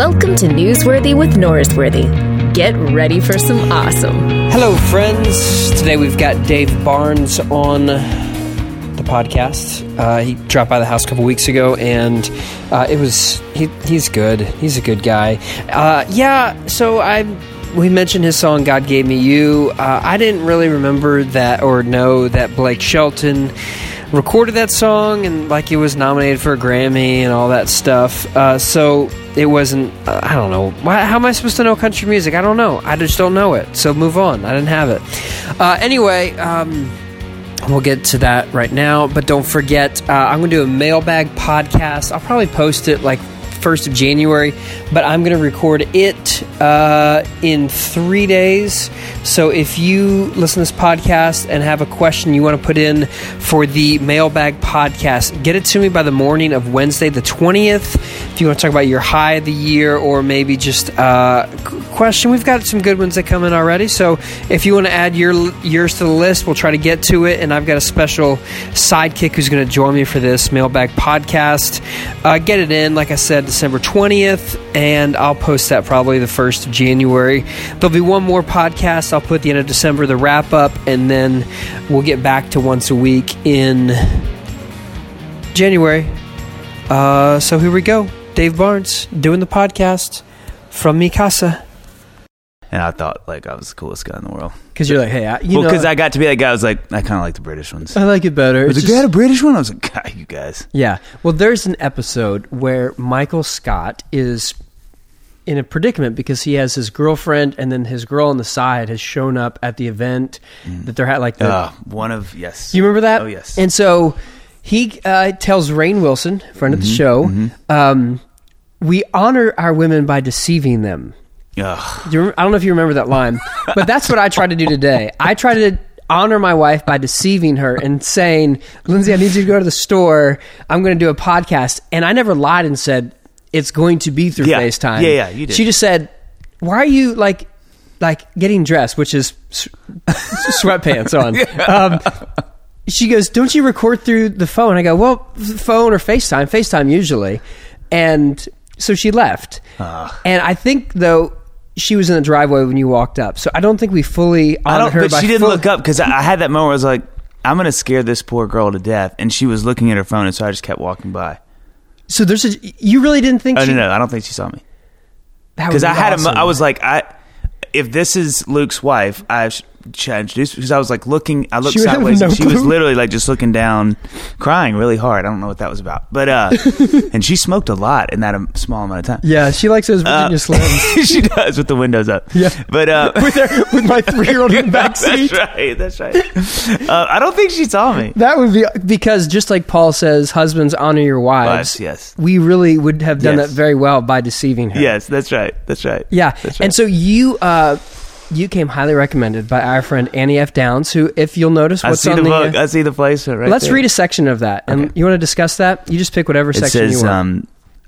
Welcome to Newsworthy with Norrisworthy. Get ready for some awesome. Hello, friends. Today we've got Dave Barnes on the podcast. He dropped by the house a couple weeks ago, and he's good. He's a good guy. We mentioned his song "God Gave Me You." I didn't really remember that or know that Blake Shelton recorded that song and like it was nominated for a Grammy and all that stuff. So it wasn't. I don't know. How am I supposed to know country music? I don't know. I just don't know it. So move on. I didn't have it. Anyway. We'll get to that right now, but don't forget, I'm going to do a mailbag podcast. I'll probably post it like 1st of January, but I'm going to record it in 3 days. So if you listen to this podcast and have a question you want to put in for the mailbag podcast, get it to me by the morning of Wednesday the 20th. If you want to talk about your high of the year or maybe just a question, we've got some good ones that come in already. So if you want to add yours to the list, we'll try to get to it. And I've got a special sidekick who's going to join me for this mailbag podcast. Get it in, like I said, December 20th, and I'll post that probably the 1st of January. There'll be one more podcast I'll put at the end of December, the wrap-up, and then we'll get back to once a week in January. So here we go. Dave Barnes doing the podcast from mi casa. And I thought like I was the coolest guy in the world. Because you're like, hey, because I got to be that guy. I was like, I kind of like the British ones. I like it better. Was it a British one? I was like, God, you guys. Yeah. Well, there's an episode where Michael Scott is in a predicament because he has his girlfriend, and then his girl on the side has shown up at the event that they're at. Like yes. You remember that? Oh yes. And so he tells Rainn Wilson, friend of the show, we honor our women by deceiving them. I don't know if you remember that line, but that's what I tried to do today. I tried to honor my wife by deceiving her and saying, Lindsay, I need you to go to the store. I'm going to do a podcast. And I never lied and said, it's going to be through FaceTime. Yeah, you did. She just said, why are you like getting dressed, which is sweatpants on. She goes, don't you record through the phone? I go, well, phone or FaceTime. FaceTime usually. And so she left. And I think, though, she was in the driveway when you walked up. So I don't think we fully honored her. But she didn't look up because I had that moment where I was like, I'm going to scare this poor girl to death. And she was looking at her phone, and so I just kept walking by. So you really didn't think no, I don't think she saw me. Because I was like, if this is Luke's wife, I should introduce, because I was like looking, I looked sideways, and she was literally like just looking down, crying really hard. I don't know what that was about, but and she smoked a lot in that small amount of time. Yeah, she likes those Virginia Slims. She does, with the windows up. Yeah, but with my 3-year-old in the back seat. That's right. I don't think she saw me. That would be because, just like Paul says, husbands honor your wives. Yes, we really would have done that very well by deceiving her. Yes, that's right. Yeah, and so you came highly recommended by our friend Annie F. Downs, who, if you'll notice what's on the book. I see the place right Let's there. Read a section of that. And you want to discuss that? You just pick whatever section you want.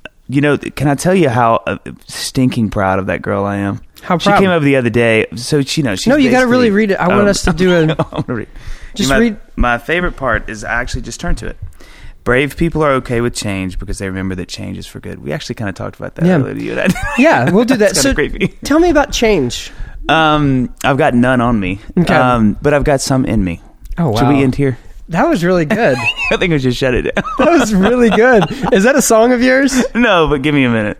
Can I tell you how stinking proud of that girl I am? How proud? She came over the other day. So, she's no, you got to really read it. I want us to do I'm going to read. Read. My favorite part is I actually just turned to it. Brave people are okay with change because they remember that change is for good. We actually kind of talked about that earlier. Yeah, we'll do that. So creepy. Tell me about change. I've got none on me, but I've got some in me. Oh, wow. Should we end here? That was really good. I think we should shut it down. That was really good. Is that a song of yours? No, but give me a minute.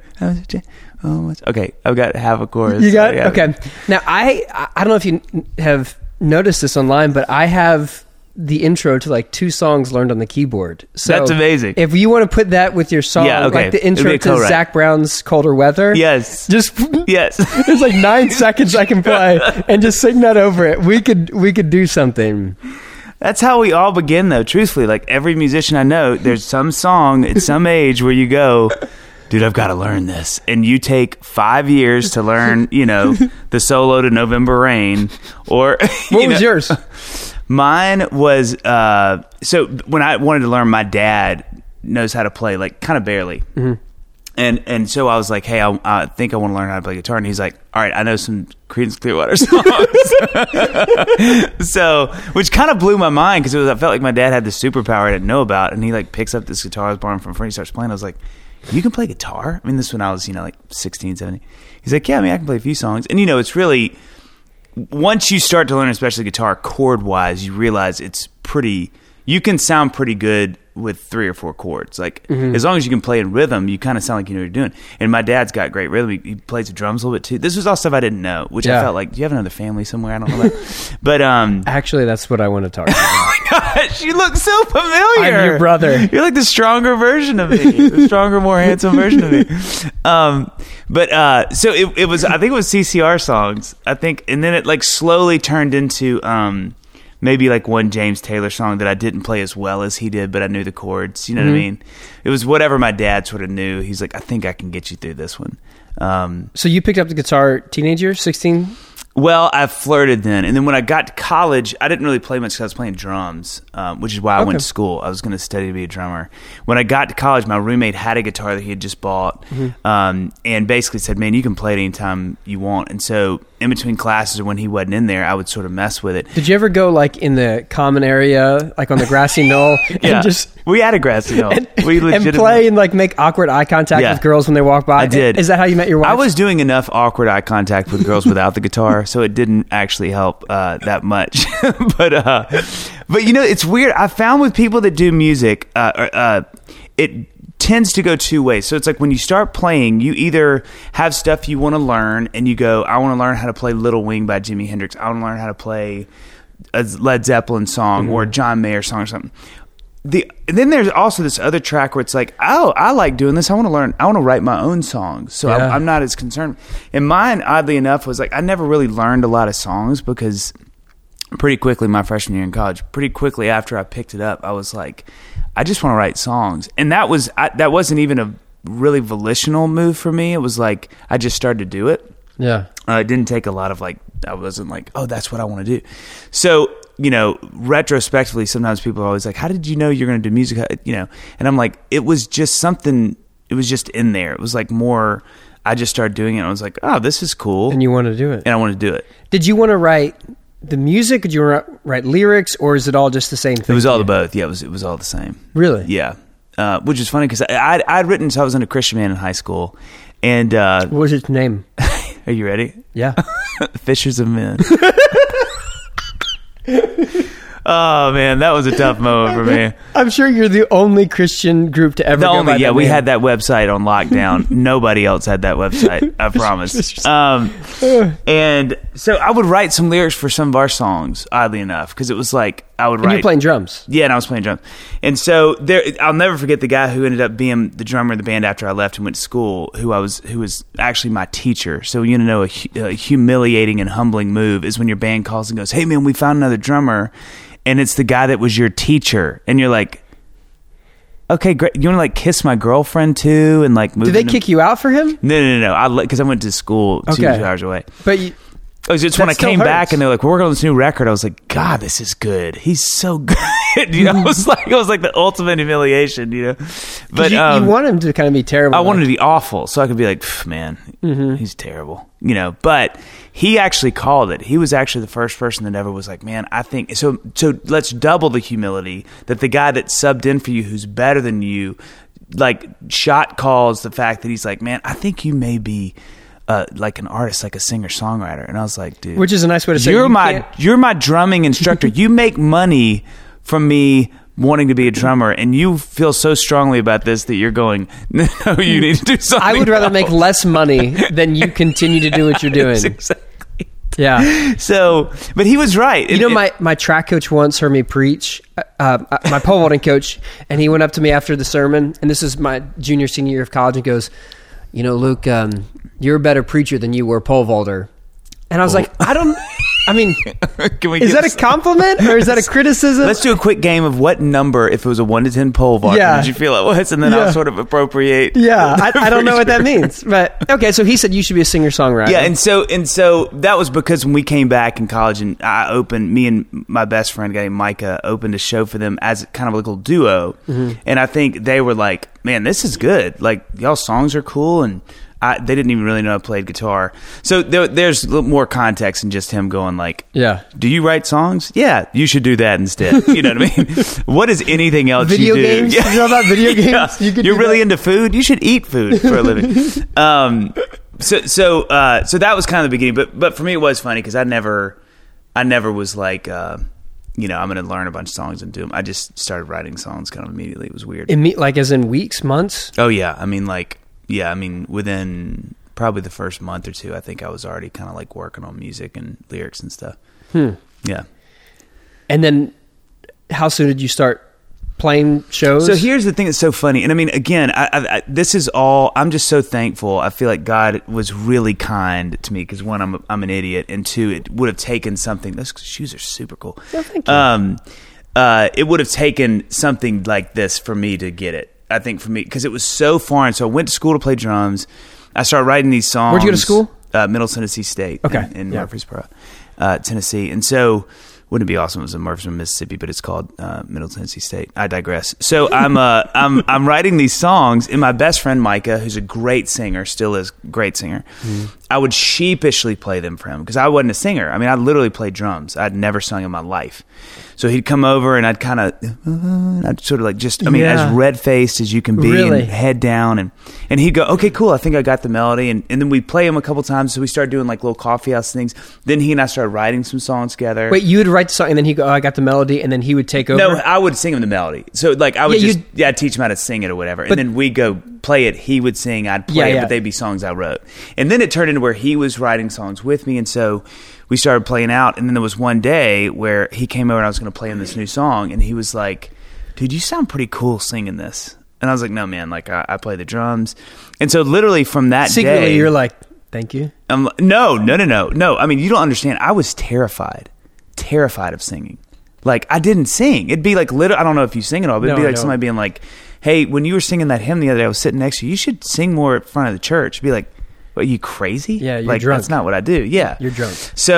Okay, I've got half a chorus. You got okay. Now I don't know if you have noticed this online, but I have the intro to like 2 songs learned on the keyboard. So that's amazing. If you want to put that with your song, like the intro to Zach Brown's Colder Weather. Yes. Yes. There's like 9 seconds I can play and just sing that over it. We could do something. That's how we all begin, though. Truthfully, like every musician I know, there's some song at some age where you go, dude, I've got to learn this. And you take 5 years to learn, the solo to November Rain. Or what was yours? Mine was, so when I wanted to learn, my dad knows how to play, like kind of barely. Mm-hmm. And so I was like, hey, I think I want to learn how to play guitar. And he's like, all right, I know some Creedence Clearwater songs. So, which kind of blew my mind because I felt like my dad had this superpower I didn't know about. And he like picks up this guitar I was borrowing from a friend. He starts playing. I was like, you can play guitar? I mean, this is when I was, like 16, 17. He's like, yeah, I mean, I can play a few songs. And, it's really, once you start to learn, especially guitar, chord-wise, you realize it's pretty, you can sound pretty good with 3 or 4 chords. Like, as long as you can play in rhythm, you kind of sound like you know what you're doing. And my dad's got great rhythm. He plays the drums a little bit too. This was all stuff I didn't know, which I felt like, do you have another family somewhere? I don't know that. But actually, that's what I want to talk about. Oh my gosh, you look so familiar. I'm your brother. You're like the stronger version of me, the stronger, more handsome version of me. So it was, I think it was CCR songs. I think, and then it like slowly turned into maybe like one James Taylor song that I didn't play as well as he did, but I knew the chords. You know what I mean? It was whatever my dad sort of knew. He's like, I think I can get you through this one. So you picked up the guitar teenager, 16? Well, I flirted then. And then when I got to college, I didn't really play much because I was playing drums, which is why I went to school. I was going to study to be a drummer. When I got to college, my roommate had a guitar that he had just bought and basically said, man, you can play it anytime you want. And so in between classes or when he wasn't in there, I would sort of mess with it. Did you ever go like in the common area, like on the grassy knoll? Yeah, we had a grassy knoll. And play and like make awkward eye contact with girls when they walk by? I did. Is that how you met your wife? I was doing enough awkward eye contact with girls without the guitar, so it didn't actually help that much. But it's weird. I found with people that do music, it tends to go two ways. So it's like when you start playing, you either have stuff you want to learn and you go, I want to learn how to play Little Wing by Jimi Hendrix. I want to learn how to play a Led Zeppelin song or a John Mayer song or something. And then there's also this other track where it's like, oh, I like doing this. I want to write my own songs. So I'm not as concerned. And mine, oddly enough, was like, I never really learned a lot of songs because pretty quickly, my freshman year in college, pretty quickly after I picked it up, I was like, I just want to write songs. And that wasn't even a really volitional move for me. It was like, I just started to do it. Yeah. It didn't take a lot of like, I wasn't like, oh, that's what I want to do. So, retrospectively, sometimes people are always like, how did you know you're going to do music? And I'm like, it was just something, it was just in there. It was like more, I just started doing it. And I was like, oh, this is cool. And you want to do it. And I want to do it. Did you want to write the music? Did you want to write lyrics, or is it all just the same thing? It was all the both. Yeah, it was all the same. Really? Yeah. Which is funny because I'd written, so I was in a Christian band in high school. And what was its name? Are you ready? Yeah. Fishers of Men. Oh man, that was a tough moment for me. I'm sure you're the only Christian group to ever go by that we name. had that website on lockdown. Nobody else had that website, I promise. And so I would write some lyrics for some of our songs, oddly enough, because it was like I would write. And you're playing drums. Yeah, and I was playing drums. And so I'll never forget the guy who ended up being the drummer of the band after I left and went to school, who was actually my teacher. So a humiliating and humbling move is when your band calls and goes, "Hey man, we found another drummer." And it's the guy that was your teacher, and you're like, okay, great. You want to like kiss my girlfriend too, and like move? Did they kick you out for him? No. Because I went to school 2 hours away. But it's when I came back and they're like, we're working on this new record. I was like, God, this is good. He's so good. It was like the ultimate humiliation. But you want him to kind of be terrible. I wanted to be awful, so I could be like, man, he's terrible. But he actually called it. He was actually the first person that ever was like, man, I think so. So let's double the humility that the guy that subbed in for you, who's better than you, like shot calls the fact that he's like, man, I think you may be like an artist, like a singer-songwriter. And I was like, dude, which is a nice way to say you're my drumming instructor. You make money from me wanting to be a drummer, and you feel so strongly about this that you're going, no, you need to do something I would rather make less money than you continue to do what you're doing. Exactly. Yeah. So, but he was right. My track coach once heard me preach, my pole vaulting coach, and he went up to me after the sermon, and this is my senior year of college, and goes, Luke, you're a better preacher than you were pole vaulter. And I was like, I don't I mean, is that a compliment or is that a criticism? Let's do a quick game of what number, if it was a 1 to 10 pole vault, did you feel it was? And then I'll sort of appropriate. Yeah, I don't know what that means. But okay, so he said you should be a singer-songwriter. Yeah, and so that was because when we came back in college and me and my best friend, guy named Micah, opened a show for them as kind of a little duo. Mm-hmm. And I think they were like, man, this is good. Like, y'all's songs are cool. And they didn't even really know I played guitar. So there's a little more context than just him going like, do you write songs? Yeah, you should do that instead. You know what I mean? What is anything else video you do? Games? You know about video games? Yeah. You're really into food? You should eat food for a living. So that was kind of the beginning. But for me, it was funny because I never was like, I'm going to learn a bunch of songs and do them. I just started writing songs kind of immediately. It was weird. Like as in weeks, months? Oh, yeah. I mean, within probably the first month or two, I think I was already kind of like working on music and lyrics and stuff. Yeah. And then how soon did you start playing shows? So here's the thing that's so funny. And I mean, again, this is all, I'm just so thankful. I feel like God was really kind to me because one, I'm an idiot. And two, it would have taken something. Those shoes are super cool. Oh, thank you. It would have taken something like this for me to get it. I think for me, because it was so foreign. So I went to school to play drums. I started writing these songs. Where'd you go to school? Middle Tennessee State. Okay. In Murfreesboro, Tennessee. And so, wouldn't it be awesome if it was in Murfreesboro, Mississippi, but it's called Middle Tennessee State. I digress. So I'm writing these songs, and my best friend Micah, who's a great singer, still is a great singer, I would sheepishly play them for him because I wasn't a singer. I mean, I literally played drums. I'd never sung in my life. So he'd come over and I'd I'd sort of like just, as red-faced as you can be, and head down. And he'd go, okay, cool, I think I got the melody. And then we'd play him a couple times. So we started doing like little coffee house things. Then he and I started writing some songs together. Wait, you would write the song and then he'd go, oh, I got the melody. And then he would take over? No, I would sing him the melody. So like I would I'd teach him how to sing it or whatever. And then we'd go play it. He would sing, I'd play it, but they'd be songs I wrote. And then it turned into where he was writing songs with me. And so we started playing out, and then there was one day where he came over and I was going to play him this new song, and he was like, dude, you sound pretty cool singing this. And I was like, no, man, like I play the drums. And so literally from that secretly, you're like, thank you? No. I mean, you don't understand. I was terrified of singing. Like, I didn't sing. It'd be like, I don't know if you sing at all, but it'd be like somebody being like, hey, when you were singing that hymn the other day, I was sitting next to you, you should sing more in front of the church. It'd be like, what, are you crazy? Yeah, you're like, drunk. That's not what I do. Yeah. You're drunk.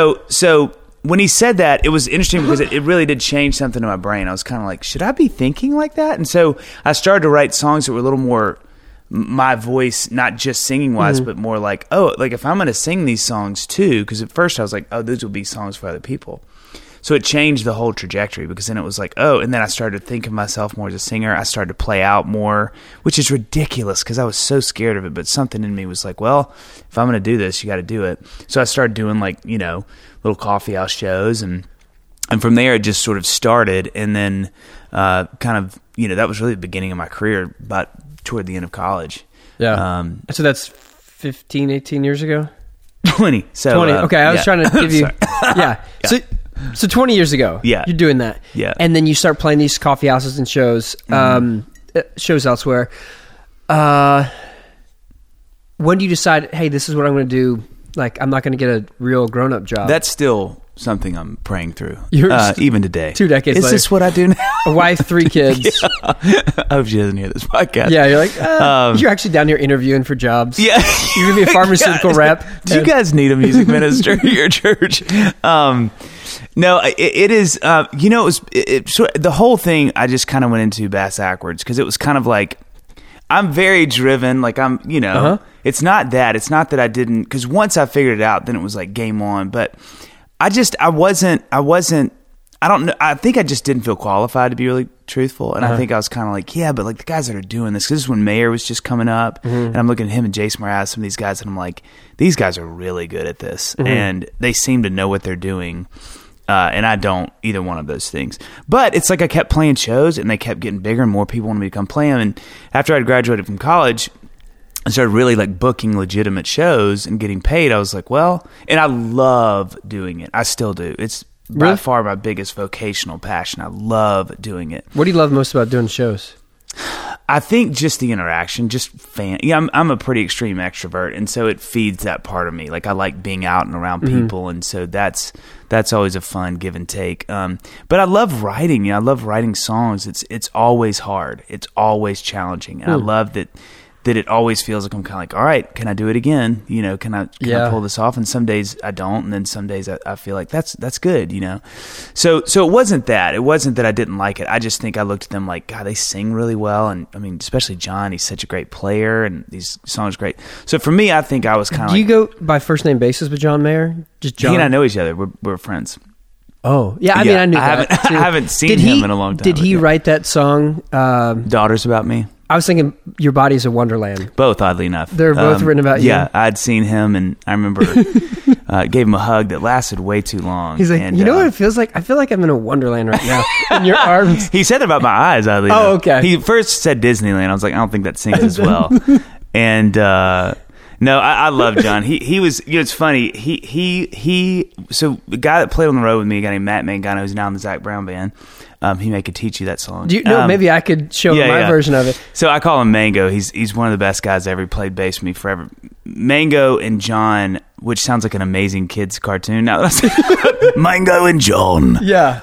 So when he said that, it was interesting because it really did change something in my brain. I was kind of like, should I be thinking like that? And so I started to write songs that were a little more my voice, not just singing wise, but more like, oh, like if I'm going to sing these songs too, because at first I was like, oh, those will be songs for other people. So it changed the whole trajectory because then it was like, oh, and then I started to think of myself more as a singer. I started to play out more, which is ridiculous because I was so scared of it. But something in me was like, well, if I'm going to do this, you got to do it. So I started doing like, little coffee house shows. And from there, it just sort of started. And then kind of, that was really the beginning of my career, but toward the end of college. Yeah. So that's 15, 18 years ago? 20. So 20. Okay, I was trying to give you... yeah. So 20 years ago, you're doing that. Yeah. And then you start playing these coffee houses and shows, shows elsewhere. When do you decide, hey, this is what I'm going to do? Like, I'm not going to get a real grown-up job. That's still something I'm praying through, even today. 2 decades later. Is this what I do now? A wife, 3 kids. I hope she doesn't hear this podcast. Yeah, you're like, you're actually down here interviewing for jobs. Yeah. You're going to be a pharmaceutical rep. Do you guys need a music minister at your church? No, it is, it was, the whole thing I just kind of went into backwards because it was kind of like, I'm very driven. Like I'm, it's not that. It's not that I didn't, because once I figured it out, then it was like game on. But I don't know. I think I just didn't feel qualified to be really truthful. And I think I was kind of like, yeah, but like the guys that are doing this, because this is when Mayer was just coming up. And I'm looking at him and Jason Mraz, some of these guys, and I'm like, these guys are really good at this. And they seem to know what they're doing. And I don't, either one of those things. But it's like I kept playing shows and they kept getting bigger and more people wanted me to come play them. And after I'd graduated from college, I started really like booking legitimate shows and getting paid. I was like, well, and I love doing it. I still do. It's by far my biggest vocational passion. I love doing it. What do you love most about doing shows? I think just the interaction, I'm a pretty extreme extrovert, and so it feeds that part of me. Like I like being out and around people, and so that's always a fun give and take. But I love writing. I love writing songs. It's always hard. It's always challenging, and I love that it always feels like I'm kind of like, all right, can I do it again? Can I pull this off? And some days I don't, and then some days I feel like that's good, So it wasn't that. It wasn't that I didn't like it. I just think I looked at them like, God, they sing really well, and I mean, especially John, he's such a great player, and these songs are great. So for me, I think I was kind of. Do you go by first name basis with John Mayer? Just John? He and I know each other. We're friends. Oh yeah, I mean, I knew that. I haven't seen him in a long time. Did he write that song? Daughters About Me. I was thinking Your Body's a Wonderland. Both, oddly enough. They're both written about you? Yeah, I'd seen him, and I remember gave him a hug that lasted way too long. He's like, and, you know what it feels like? I feel like I'm in a Wonderland right now. In your arms. He said about my eyes, oddly enough. Oh, okay. He first said Disneyland. I was like, I don't think that sings as well. And no, I love John. He was, it's funny. So the guy that played on the road with me, a guy named Matt Mangano, who's now in the Zac Brown band, he may could teach you that song. Do you know? Maybe I could show him my version of it. So I call him Mango. He's one of the best guys that ever played bass with me forever. Mango and John, which sounds like an amazing kids cartoon. Now that I say Mango and John. Yeah.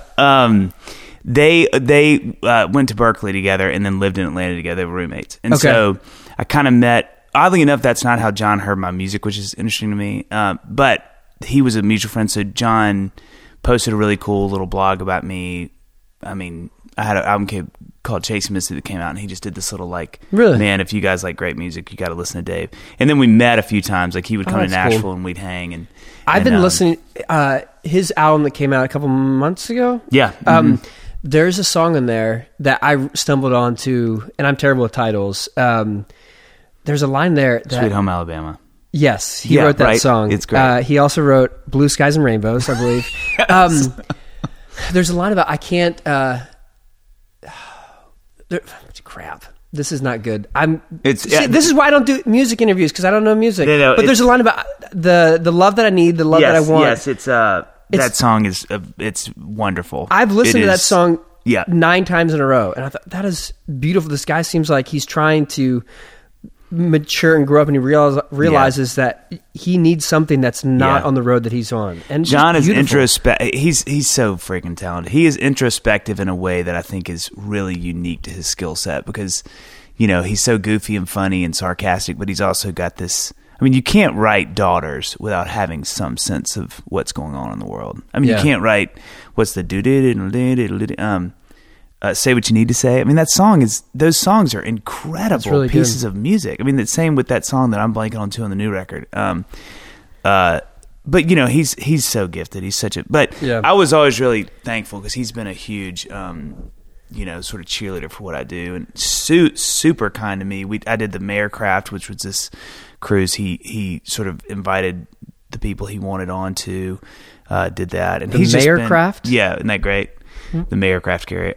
They went to Berkeley together and then lived in Atlanta together. They were roommates, and so I kind of met. Oddly enough, that's not how John heard my music, which is interesting to me. But he was a mutual friend, so John posted a really cool little blog about me. I mean, I had an album called Chasing Misty that came out, and he just did this little really? Man, if you guys like great music, you got to listen to Dave. And then we met a few times. Like he would come to Nashville and we'd hang. And I've been listening. His album that came out a couple months ago. Yeah. There's a song in there that I stumbled onto, and I'm terrible with titles. There's a line there. Sweet Home Alabama. Yes, he wrote that song. It's great. He also wrote Blue Skies and Rainbows, I believe. Yes. There's a line about crap. This is not good. This is why I don't do music interviews, because I don't know music. No, but there's a line about the love that I need, the love that I want. Yes, that song is it's wonderful. I've listened to that song 9 times in a row, and I thought, that is beautiful. This guy seems like he's trying to mature and grow up, and he realizes that he needs something that's not on the road that he's on. And John is introspective. He's so freaking talented. He is introspective in a way that I think is really unique to his skill set, because he's so goofy and funny and sarcastic, but he's also got this. I mean, you can't write Daughters without having some sense of what's going on in the world. I mean, you can't write what's the Say What You Need to Say. I mean, those songs are incredible pieces of music. I mean, the same with that song that I'm blanking on too on the new record. But he's so gifted. He's such a. But I was always really thankful, because he's been a huge, sort of cheerleader for what I do, and super kind to me. I did the Mayercraft, which was this cruise. He sort of invited the people he wanted on to. Did that, and he's Mayercraft. Isn't that great? The Mayercraft carry.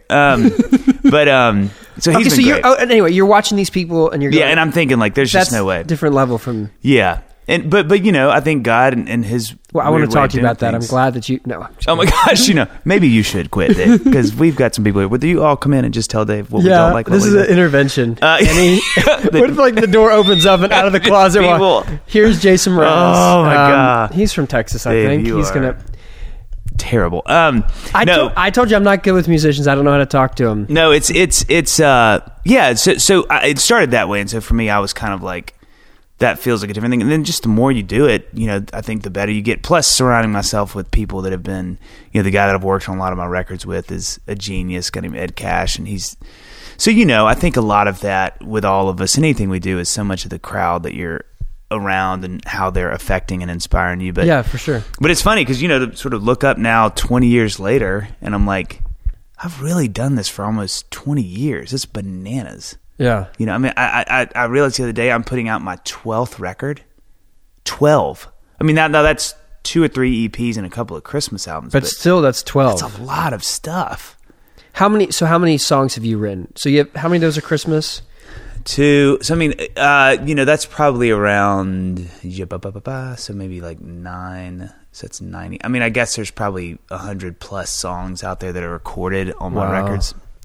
So he's been great. Anyway, you're watching these people, and you're going, and I'm thinking like, there's just no way. Different level from and but I think God and his. Well, I want to talk to you about that. I'm glad that you. No. Oh my gosh, maybe you should quit, Dave, because we've got some people here. Would you all come in and just tell Dave what we don't like? This is an intervention. What if the door opens up and out of the closet? Here's Jason Mraz. Oh my God, he's from Texas, I think. He's gonna. Terrible. I told you I'm not good with musicians. I don't know how to talk to them. No, it's So it started that way, and so for me, I was kind of like, that feels like a different thing. And then just the more you do it, I think the better you get. Plus, surrounding myself with people that have been, the guy that I've worked on a lot of my records with is a genius, guy named Ed Cash, and he's. So I think a lot of that with all of us, anything we do, is so much of the crowd that you're around and how they're affecting and inspiring you. But yeah, for sure. But it's funny because to sort of look up now 20 years later, and I'm like, I've really done this for almost 20 years. It's bananas. Yeah. I mean, I realized the other day I'm putting out my 12th record. 12. I mean, now that's 2 or 3 EPs and a couple of Christmas albums. But still, that's 12. That's a lot of stuff. How many songs have you written? So how many of those are Christmas? 2. So I mean, that's probably around so maybe like 9. So that's 90. I mean, I guess there's probably 100 plus songs out there that are recorded on my records.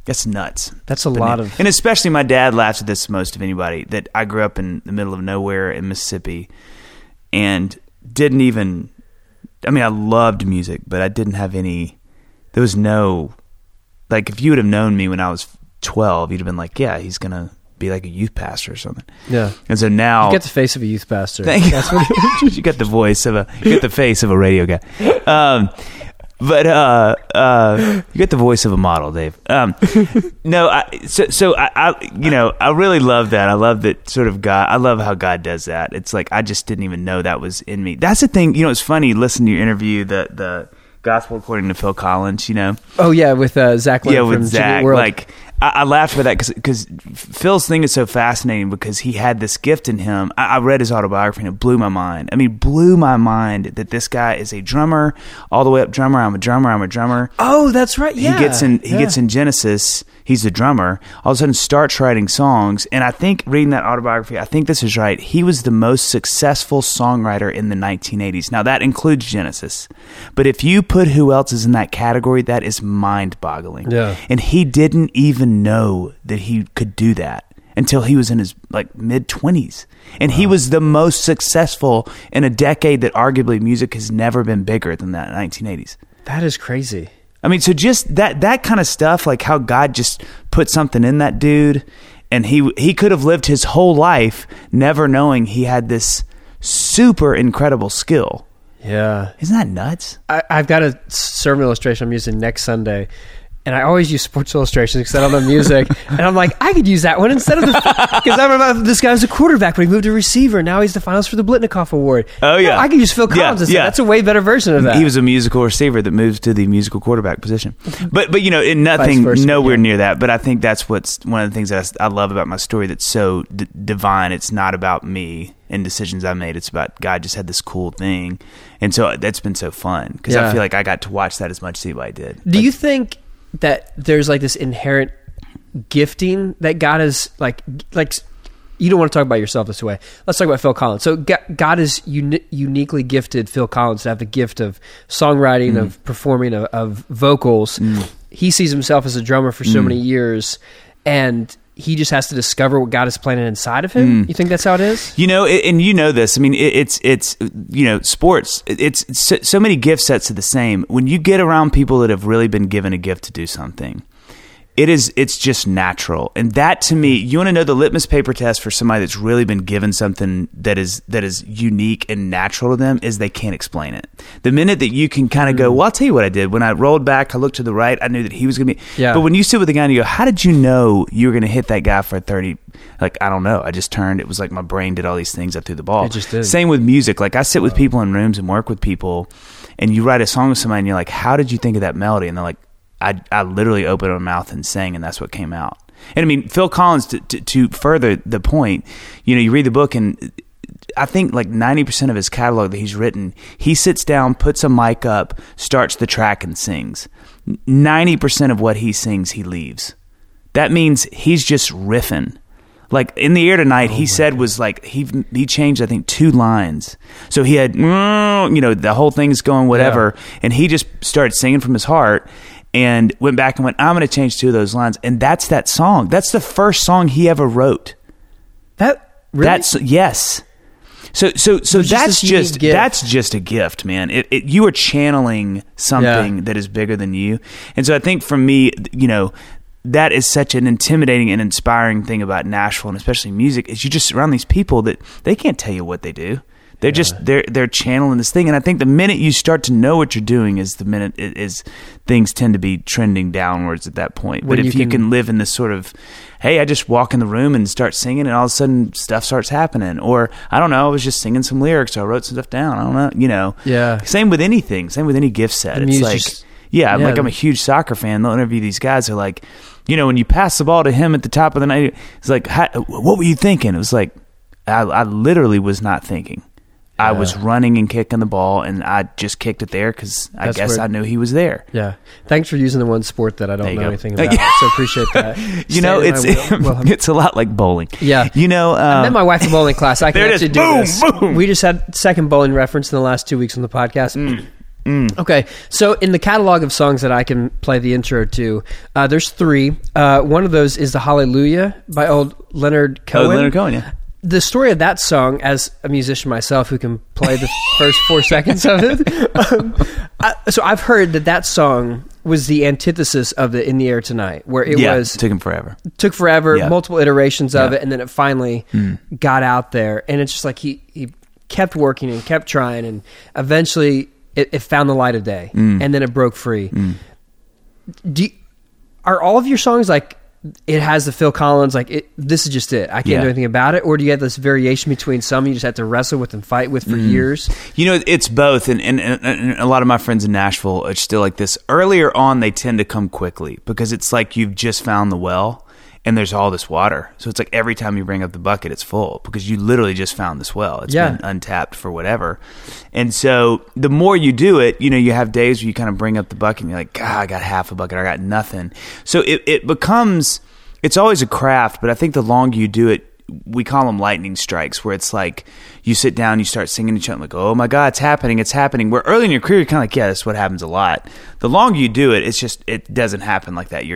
That's nuts. That's a lot of... And especially my dad laughs at this most of anybody, that I grew up in the middle of nowhere in Mississippi and didn't even... I mean, I loved music, but I didn't have any... There was no... Like, if you would have known me when I was 12, you'd have been like, yeah, he's going to be like a youth pastor or something. Yeah. And so now... You get the face of a youth pastor. Thank you. That's what you got the voice of you get the face of a radio guy. But you get the voice of a model, Dave. No, I really love that. I love that sort of God. I love how God does that. It's like I just didn't even know that was in me. That's the thing. You know, it's funny. Listen to your interview, the Gospel According to Phil Collins. You know. Oh yeah, with Zach. Yeah, with Zach. Like I laughed at that because Phil's thing is so fascinating because he had this gift in him. I read his autobiography and it blew my mind. I mean, blew my mind that this guy is a drummer, all the way up drummer. I'm a drummer. Oh, that's right. Yeah. He gets in Genesis. He's the drummer. All of a sudden starts writing songs. And I think reading that autobiography, I think this is right. He was the most successful songwriter in the 1980s. Now that includes Genesis. But if you put who else is in that category, that is mind boggling. Yeah. And he didn't even know that he could do that until he was in his mid 20s. And he was the most successful in a decade that arguably music has never been bigger than that 1980s. That is crazy. I mean, so just that kind of stuff, like how God just put something in that dude, and he could have lived his whole life never knowing he had this super incredible skill. Yeah. Isn't that nuts? I've got a sermon illustration I'm using next Sunday, and I always use Sports Illustrations because I don't know music. And I'm like, I could use that one instead of because I remember this guy was a quarterback, but he moved to receiver. Now he's the finalist for the Blitnikoff Award. Oh, yeah. No, I could use Phil Collins instead. That's a way better version of that. He was a musical receiver that moves to the musical quarterback position. But you know, in nothing, nowhere near that. But I think that's what's one of the things that I love about my story that's so divine. It's not about me and decisions I made. It's about God just had this cool thing. And so that's been so fun because I feel like I got to watch that as much as anybody did. Do you think that there's like this inherent gifting that God is like you don't want to talk about yourself this way. Let's talk about Phil Collins. So God is uniquely gifted Phil Collins to have the gift of songwriting, of performing, of vocals. He sees himself as a drummer for so many years, and he just has to discover what God is planning inside of him. You think that's how it is? You know, and you know this. I mean, it's you know, sports. It's so many gift sets are the same. When you get around people that have really been given a gift to do something, it's just natural. And that, to me, you want to know the litmus paper test for somebody that's really been given something that is unique and natural to them is they can't explain it. The minute that you can kind of go, well, I'll tell you what I did. When I rolled back, I looked to the right, I knew that he was going to be... Yeah. But when you sit with a guy and you go, how did you know you were going to hit that guy for a 30... Like, I don't know. I just turned. It was like my brain did all these things. I threw the ball. It just did. Same with music. Like, I sit with people in rooms and work with people, and you write a song with somebody, and you're like, how did you think of that melody? And they're like, I literally opened my mouth and sang, and that's what came out. And I mean, Phil Collins, to further the point, you know, you read the book, and I think like 90% of his catalog that he's written, he sits down, puts a mic up, starts the track, and sings. 90% of what he sings, he leaves. That means he's just riffing. Like, In the Air Tonight, he said was like, he changed, I think, 2 lines. So he had, you know, the whole thing's going whatever, and he just started singing from his heart, and went back and went, I'm going to change 2 of those lines. And that's that song. That's the first song he ever wrote. That really? That's yes. So that's just a gift, man. You are channeling something that is bigger than you. And so I think for me, you know, that is such an intimidating and inspiring thing about Nashville, and especially music, is you just surround these people that they can't tell you what they do. They're just they're channeling this thing, and I think the minute you start to know what you're doing is the minute it is things tend to be trending downwards at that point. But if you can live in this sort of, hey, I just walk in the room and start singing, and all of a sudden stuff starts happening, or I don't know, I was just singing some lyrics, or I wrote some stuff down. I don't know, you know. Yeah. Same with anything. Same with any gift set. It's like, I'm a huge soccer fan. They'll interview these guys who are like, you know, when you pass the ball to him at the top of the night, it's like, what were you thinking? It was like, I literally was not thinking. I was running and kicking the ball, and I just kicked it there because I guess I knew he was there. Yeah. Thanks for using the one sport that I don't know anything about. So appreciate that. You know, it's a lot like bowling. Yeah. You know, I met my wife in bowling class. I can actually do this. Boom. We just had second bowling reference in the last 2 weeks on the podcast. Okay, so in the catalog of songs that I can play the intro to, there's 3. One of those is the Hallelujah by old Leonard Cohen. Oh, Leonard Cohen, yeah. The story of that song, as a musician myself who can play the first 4 seconds of it, so I've heard that song was the antithesis of the In the Air Tonight, where it took him forever. Took forever, multiple iterations of it, and then it finally got out there. And it's just like he kept working and kept trying, and eventually it found the light of day, and then it broke free. Are all of your songs like, it has the Phil Collins, like, this is just it, I can't do anything about it? Or do you have this variation between some you just have to wrestle with and fight with for years? You know, it's both. And a lot of my friends in Nashville are still like this. Earlier on, they tend to come quickly because it's like you've just found the well and there's all this water. So it's like every time you bring up the bucket, it's full because you literally just found this well. It's been untapped for whatever. And so the more you do it, you know, you have days where you kind of bring up the bucket and you're like, God, I got half a bucket. I got nothing. So it becomes, it's always a craft, but I think the longer you do it, we call them lightning strikes, where it's like you sit down, you start singing each other, like, oh my God, it's happening. Where early in your career, you're kind of like, yeah, that's what happens a lot. The longer you do it, it's just, it doesn't happen like that.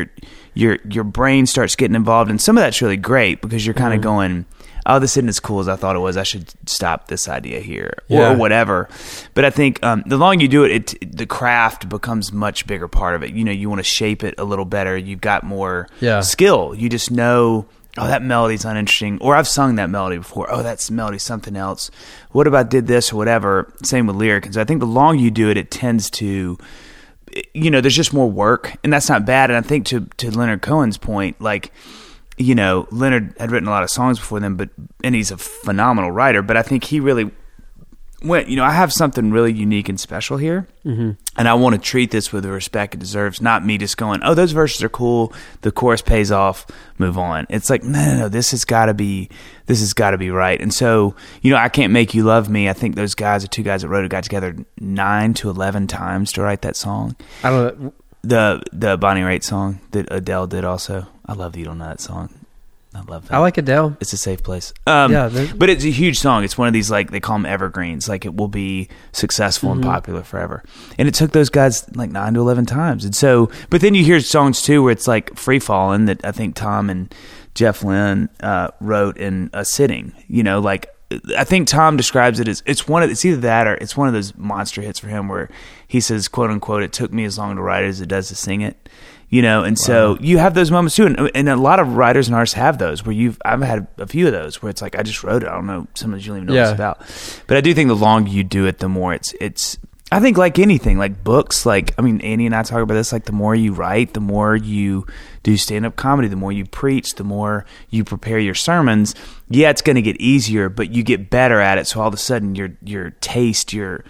Your brain starts getting involved, and some of that's really great because you're kind of going, oh, this isn't as cool as I thought it was. I should stop this idea here, or whatever. But I think the longer you do it, the craft becomes much bigger part of it. You know, you want to shape it a little better. You've got more skill. You just know, oh, that melody's uninteresting, or I've sung that melody before. Oh, that's melody's something else. What about did this or whatever? Same with lyric. And so I think the longer you do it, it tends to, you know, there's just more work, and that's not bad. And I think to Leonard Cohen's point, like, you know, Leonard had written a lot of songs before them, and he's a phenomenal writer, but I think he really went, you know, I have something really unique and special here, and I want to treat this with the respect it deserves, not me just going, oh, those verses are cool, the chorus pays off, move on. It's like, no, this has got to be right. And so, you know, I Can't Make You Love Me, I think those guys, the 2 guys that wrote it, got together 9 to 11 times to write that song. I don't know. The Bonnie Raitt song that Adele did also. I love that you don't know that song. I love that. I like Adele. It's a safe place. But it's a huge song. It's one of these, like, they call them evergreens. Like, it will be successful and popular forever. And it took those guys like 9 to 11 times. And so, but then you hear songs too where it's like Free Fallin' that I think Tom and Jeff Lynne wrote in a sitting. You know, like, I think Tom describes it as it's either that or it's one of those monster hits for him where he says, quote unquote, it took me as long to write it as it does to sing it. You know, and so you have those moments too, and a lot of writers and artists have those where I've had a few of those where it's like, I just wrote it. I don't know, sometimes you don't even know what it's about. But I do think the longer you do it, the more it's. I think like anything, like books, like, I mean, Andy and I talk about this, like the more you write, the more you do stand-up comedy, the more you preach, the more you prepare your sermons. Yeah, it's going to get easier, but you get better at it. So all of a sudden your taste, your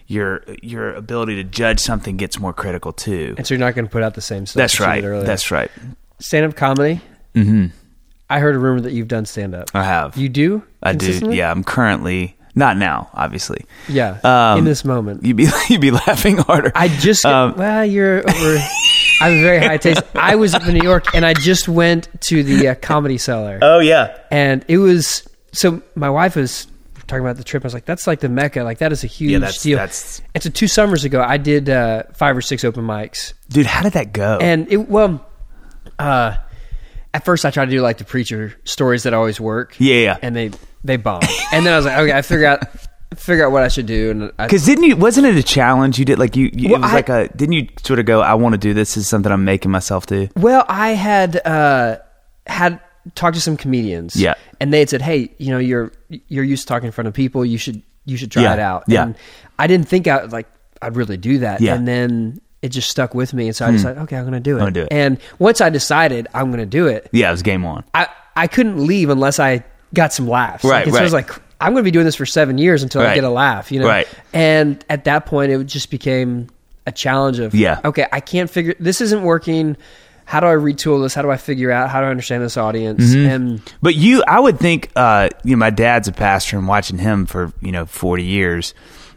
ability to judge something gets more critical too. And so you're not going to put out the same stuff. That's right. That's right. Stand-up comedy. Mm-hmm. I heard a rumor that you've done stand-up. I have. You do? I do. Yeah, I'm currently not now, obviously. Yeah. In this moment, you'd be laughing harder. I just you're over. I have a very high taste. I was up in New York and I just went to the Comedy Cellar. Oh yeah. And it was so my wife was talking about the trip. I was like, that's like the Mecca. Like, that is a huge deal. And so 2 summers ago, I did 5 or 6 open mics. Dude, how did that go? And at first I tried to do like the preacher stories that always work. Yeah. And they bombed. And then I was like, okay, I figure out what I should do. And because wasn't it a challenge you did? Like didn't you sort of go, I want to do this, is something I'm making myself do? Well, I had talked to some comedians. Yeah. And they had said, hey, you know, you're used to talking in front of people. You should try it out. Yeah. And I didn't think I'd really do that. Yeah. And then it just stuck with me. And so I decided, okay, I'm going to do it. I'm going to do it. And once I decided I'm going to do it. Yeah, it was game on. I couldn't leave unless I got some laughs. Right, So I was like, I'm going to be doing this for 7 years until I get a laugh, you know? Right. And at that point, it just became a challenge of, okay, I can't this isn't working. How do I retool this? How do I figure out? How do I understand this audience? Mm-hmm. But I would think, my dad's a pastor, and watching him for 40 years.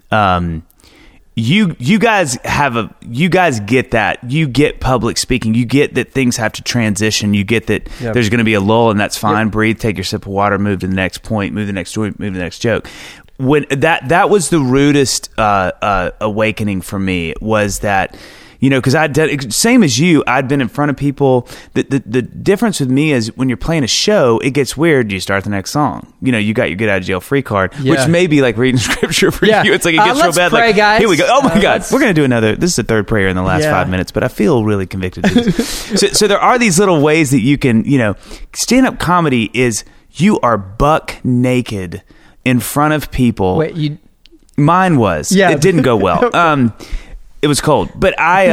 You guys get that. You get public speaking. You get that things have to transition. You get that there's going to be a lull, and that's fine. Breathe, take your sip of water, move to the next point, move to the next story, move to the next joke. when that was the rudest awakening for me, was that, you know, because I did, same as you, I'd been in front of people. The difference with me is when you're playing a show, it gets weird. You start the next song. You know, you got your get out of jail free card, which may be like reading scripture for you. It's like it gets real bad. Pray, like, guys. Here we go. Oh my God, we're gonna do another. This is the third prayer in the last 5 minutes, but I feel really convicted to do this. So there are these little ways that you can, you know, stand-up comedy is you are buck naked in front of people. Wait, Mine was. Yeah. It didn't go well. It was cold, but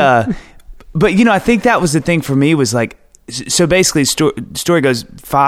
but you know, I think that was the thing for me, was like, so basically story goes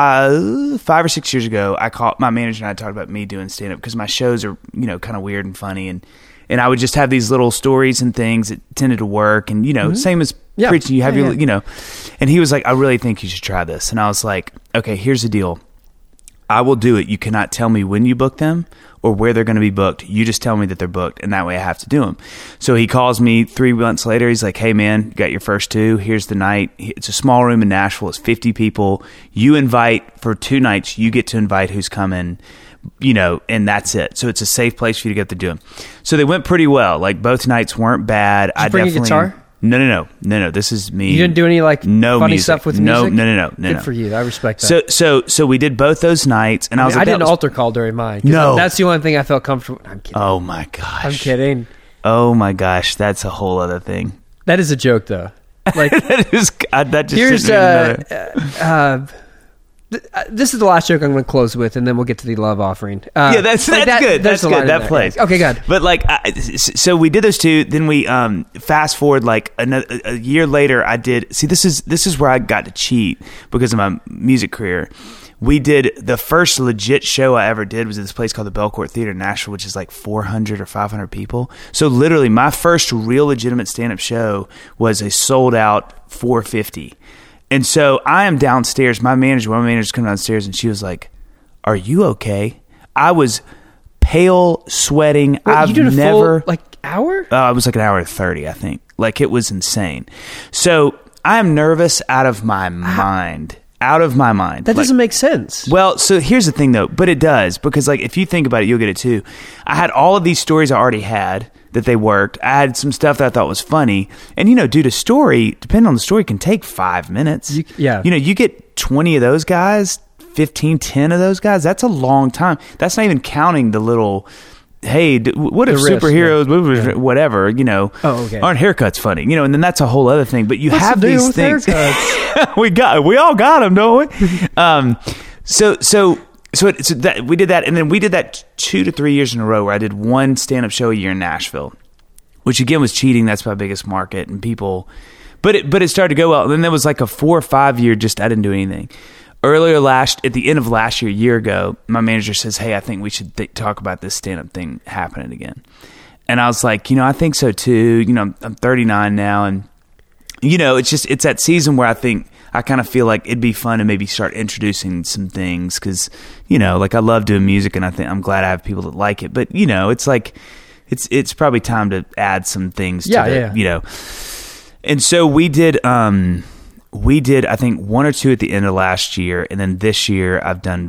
5 or 6 years ago, I called my manager and I talked about me doing stand up because my shows are, you know, kind of weird and funny, and I would just have these little stories and things that tended to work, and you know, same as preaching, you have your, you know, and he was like, I really think you should try this. And I was like, okay, here's the deal. I will do it. You cannot tell me when you book them or where they're going to be booked. You just tell me that they're booked, and that way I have to do them. So he calls me 3 months later. He's like, hey man, you got your first 2. Here's the night. It's a small room in Nashville. It's 50 people. You invite for 2 nights. You get to invite who's coming, you know, and that's it. So it's a safe place for you to get to do them. So they went pretty well. Like both nights weren't bad. Did you bring a guitar? No. This is me. You didn't do any like funny music. Stuff with music? No. Good for you. I respect that. So we did both those nights, and I did an altar call during mine. No, that's the only thing I felt comfortable. I'm kidding. Oh my gosh. I'm kidding. Oh my gosh, that's a whole other thing. That is a joke, though. Like that just here's this is the last joke I'm going to close with, and then we'll get to the love offering. That's good. That's good. That plays. Okay, good. But like, so we did those 2. Then we fast forward like a year later. I did. See, this is where I got to cheat because of my music career. We did the first legit show I ever did was at this place called the Belcourt Theater in Nashville, which is like 400 or 500 people. So literally, my first real legitimate stand-up show was a sold out 450. And so I am downstairs. One of my managers come downstairs, and she was like, "Are you okay?" I was pale, sweating. Wait, I've you did never full, hour. It was like an hour and 30, I think. Like it was insane. So I am nervous out of my mind. Out of my mind. That doesn't make sense. Well, so here's the thing, though. But it does, because like if you think about it, you'll get it too. I had all of these stories I already had that they worked. I had some stuff that I thought was funny. And, you know, dude, a story, depending on the story, can take 5 minutes. You know, you get 20 of those guys, 15, 10 of those guys. That's a long time. That's not even counting the little, hey, what if superheroes, whatever, you know, aren't haircuts funny? You know, and then that's a whole other thing. But you have these things. we all got them, don't we? So we did that, and then we did that 2 to 3 years in a row where I did one stand-up show a year in Nashville, which again was cheating. That's my biggest market, and people, but it started to go well. And then there was like a 4 or 5 year just I didn't do anything. At the end of last year, a year ago, my manager says, "Hey, I think we should talk about this stand-up thing happening again." And I was like, you know, I think so too. You know, I'm 39 now, and you know, it's that season where I kind of feel like it'd be fun to maybe start introducing some things, because, you know, like I love doing music, and I'm glad I have people that like it. But, you know, it's like it's probably time to add some things to you know. And so we did I think 1 or 2 at the end of last year, and then this year I've done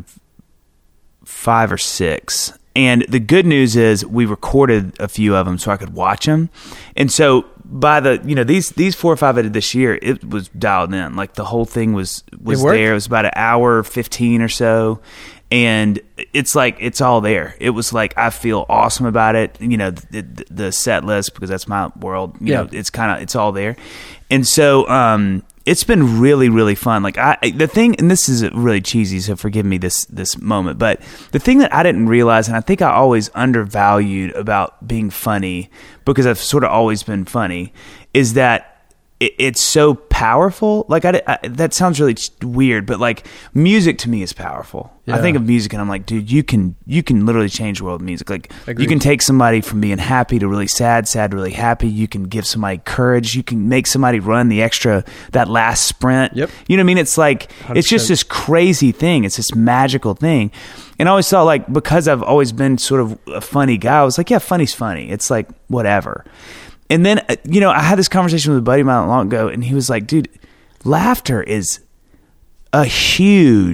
5 or 6. And the good news is we recorded a few of them so I could watch them. And so by the, you know, these 4 or 5 I did this year, it was dialed in. Like the whole thing was there. It was about an hour 15 or so. And it's like, it's all there. It was like, I feel awesome about it. You know, the set list, because that's my world, you know, it's all there. And so, it's been really, really fun. Like the thing, and this is really cheesy, so forgive me this moment, but the thing that I didn't realize, and I think I always undervalued about being funny, because I've sort of always been funny, is that it's so powerful. Like that sounds really weird, but like music to me is powerful. Yeah. I think of music and I'm like, dude, you can literally change the world with music. Like Agreed. You can take somebody from being happy to really sad to really happy. You can give somebody courage. You can make somebody run that last sprint. Yep. You know what I mean? It's like, 100%. It's just this crazy thing. It's this magical thing. And I always thought, like, because I've always been sort of a funny guy, I was like, yeah, funny's funny. It's like, whatever. And then, you know, I had this conversation with a buddy of mine long ago, and he was like, dude, laughter is a huge,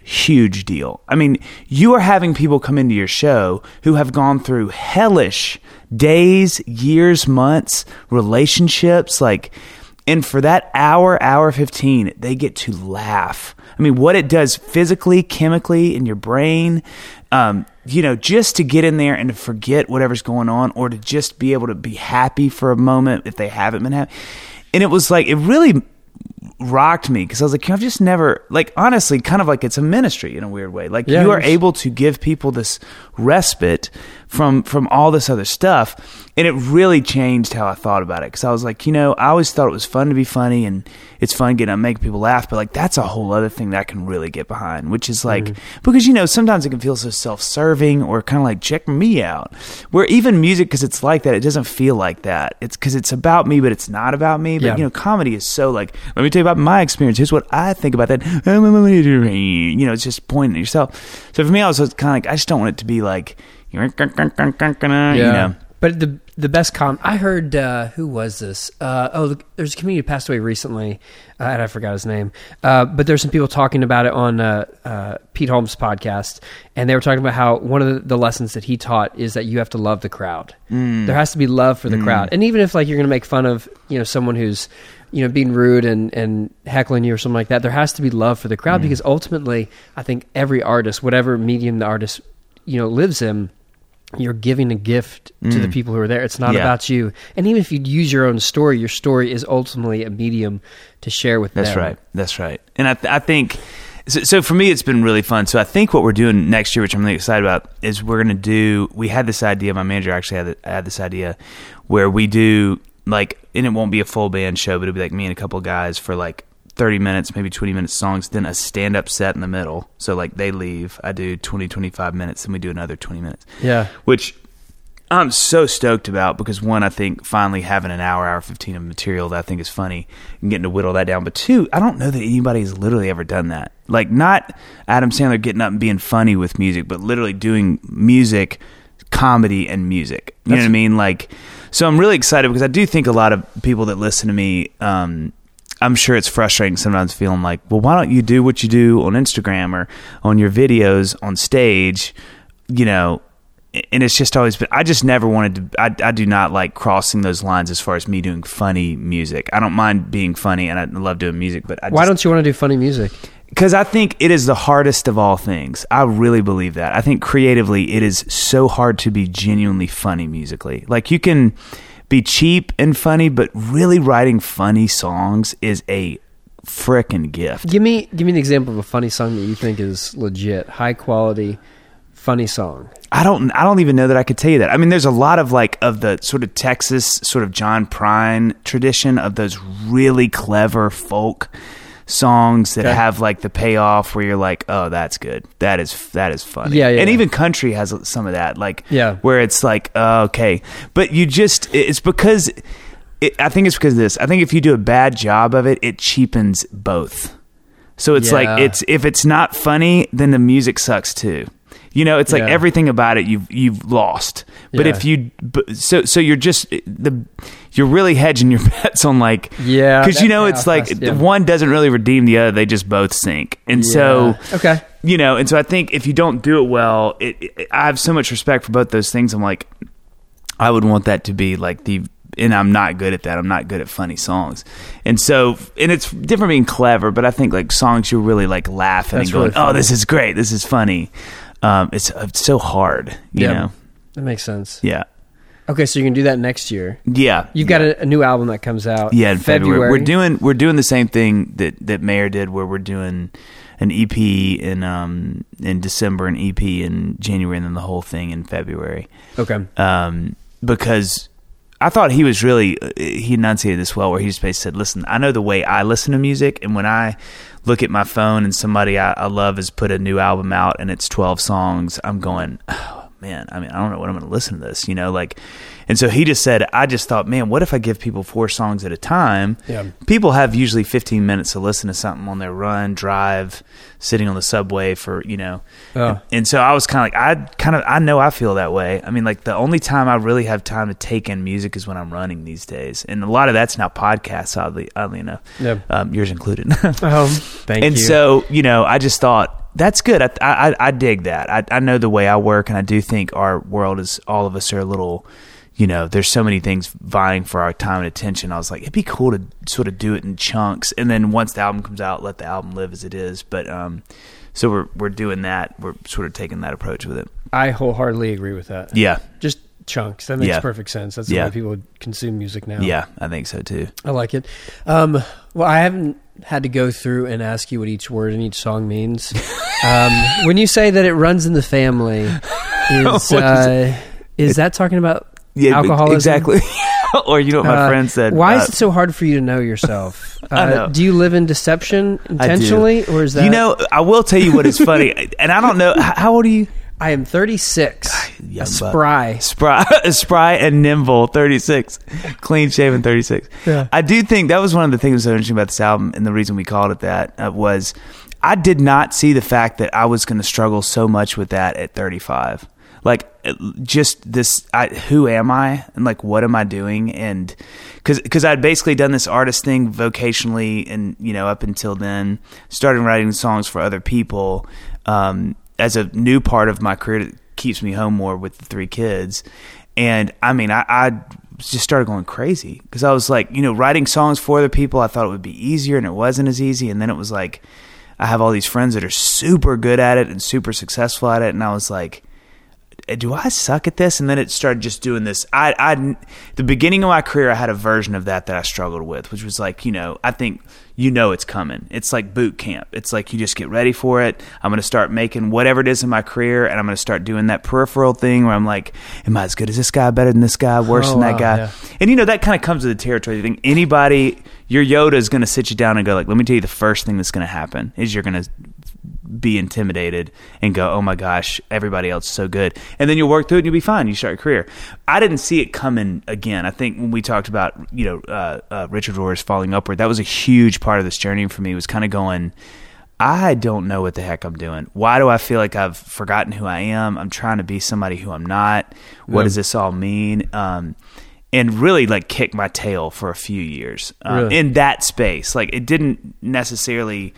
huge deal. I mean, you are having people come into your show who have gone through hellish days, years, months, relationships, like, and for that hour 15, they get to laugh. I mean, what it does physically, chemically in your brain, just to get in there and to forget whatever's going on, or to just be able to be happy for a moment if they haven't been happy. And it was like, it really rocked me, because I was like, I've just never, like, honestly, kind of like it's a ministry in a weird way. Like, you are able to give people this respite from all this other stuff. And it really changed how I thought about it, because I was like, I always thought it was fun to be funny, and it's fun getting up, making people laugh, but like, that's a whole other thing that I can really get behind, which is like, because sometimes it can feel so self-serving, or kind of like, check me out, where even music, because it's like that, it doesn't feel like that. It's because it's about me, but it's not about me. But comedy is so like, let me tell you about my experience, here's what I think about that. It's just pointing at yourself. So for me, I was kind of like, I just don't want it to be like, But the best I heard, who was this? There's a comedian who passed away recently, and I forgot his name. But there's some people talking about it on Pete Holmes' podcast, and they were talking about how one of the lessons that he taught is that you have to love the crowd. There has to be love for the crowd. And even if like you're going to make fun of someone who's being rude and heckling you or something like that, there has to be love for the crowd, because ultimately, I think every artist, whatever medium the artist lives in, you're giving a gift to the people who are there. It's not about you. And even if you use your own story, your story is ultimately a medium to share with them. That's right. And I think, so for me, it's been really fun. So I think what we're doing next year, which I'm really excited about, is we had this idea, my manager actually had this idea, where we do like, and it won't be a full band show, but it'll be like me and a couple of guys for like 30 minutes, maybe 20 minutes songs, then a stand-up set in the middle. So like they leave, I do 20, 25 minutes, and we do another 20 minutes. Yeah. Which I'm so stoked about, because one, I think finally having an hour 15 of material that I think is funny and getting to whittle that down. But two, I don't know that anybody's literally ever done that. Like, not Adam Sandler getting up and being funny with music, but literally doing music, comedy, and music. You know what I mean? Like, so I'm really excited, because I do think a lot of people that listen to me, I'm sure it's frustrating sometimes, feeling like, well, why don't you do what you do on Instagram or on your videos on stage, and it's just always been, I just never wanted to, I do not like crossing those lines as far as me doing funny music. I don't mind being funny, and I love doing music, but why don't you want to do funny music? Because I think it is the hardest of all things. I really believe that. I think creatively, it is so hard to be genuinely funny musically. Like, you can be cheap and funny, but really writing funny songs is a frickin' gift. Give me an example of a funny song that you think is legit, high quality, funny song. I don't even know that I could tell you that. I mean, there's a lot of of the sort of Texas sort of John Prine tradition of those really clever folk songs that have like the payoff where you're like, oh, that's good. That is funny. Yeah. And even country has some of that, where it's like, oh, okay. But it's because, I think it's because of this. I think if you do a bad job of it, it cheapens both. So it's if it's not funny, then the music sucks too. It's like everything about it you've lost. But if you so you're really hedging your bets on because it's like one doesn't really redeem the other, they just both sink. And so and so I think if you don't do it well, I have so much respect for both those things. I'm like, I would want that to be like and I'm not good at that. I'm not good at funny songs. And so, and it's different being clever, but I think like songs you're really like laughing and going, oh, this is great. This is funny. It's so hard, you know? That makes sense. Yeah. Okay, so you can do that next year. Yeah. You've got a new album that comes out. Yeah, in February. We're doing the same thing that Mayer did, where we're doing an EP in December, an EP in January, and then the whole thing in February. Okay. Because I thought he was he enunciated this well, where he just basically said, listen, I know the way I listen to music, and when I look at my phone and somebody I love has put a new album out and it's 12 songs, I'm going, oh man, I mean, I don't know what I'm going to listen to this, and so he just said, I just thought, man, what if I give people 4 songs at a time? Yeah. People have usually 15 minutes to listen to something on their run, drive, sitting on the subway for, and so I was kind of like, I know I feel that way. I mean, like the only time I really have time to take in music is when I'm running these days. And a lot of that's now podcasts, oddly enough, yours included. Thank you. And so, I just thought That's good. I dig that. I know the way I work, and I do think our world is, all of us are a little, there's so many things vying for our time and attention. I was like, it'd be cool to sort of do it in chunks, and then once the album comes out, let the album live as it is. But so we're doing that. We're sort of taking that approach with it. I wholeheartedly agree with that. Yeah. Just chunks. That makes perfect sense. That's the way people consume music now. Yeah, I think so too. I like it. Well, I haven't had to go through and ask you what each word in each song means. When you say that it runs in the family, is that talking about alcoholism? Exactly. Or what my friend said. Why is it so hard for you to know yourself? I know. Do you live in deception intentionally, or is that... I will tell you what is funny, and I don't know, how old are you? I am 36. Spry and nimble 36. Clean shaven 36. Yeah. I do think that was one of the things that was so interesting about this album, and the reason we called it that was I did not see the fact that I was going to struggle so much with that at 35. Like, just this, who am I? And like, what am I doing? And because I'd basically done this artist thing vocationally, and up until then, started writing songs for other people, as a new part of my career that keeps me home more with the 3 kids. And I mean, I just started going crazy because I was like, writing songs for other people, I thought it would be easier, and it wasn't as easy. And then it was like, I have all these friends that are super good at it and super successful at it. And I was like, do I suck at this? And then it started just doing this. The beginning of my career, I had a version of that I struggled with, which was like, I think, it's coming. It's like boot camp. It's like, you just get ready for it. I'm going to start making whatever it is in my career, and I'm going to start doing that peripheral thing where I'm like, am I as good as this guy, better than this guy, worse than that guy? Yeah. And that kind of comes with the territory. I think anybody, your Yoda is going to sit you down and go like, let me tell you the first thing that's going to happen is you're going to be intimidated and go, oh my gosh, everybody else is so good. And then you'll work through it and you'll be fine. You start your career. I didn't see it coming again. I think when we talked about, Richard Rohr's Falling Upward, that was a huge part of this journey for me, was kind of going, I don't know what the heck I'm doing. Why do I feel like I've forgotten who I am? I'm trying to be somebody who I'm not. What does this all mean? And really like kick my tail for a few years in that space. Like, it didn't necessarily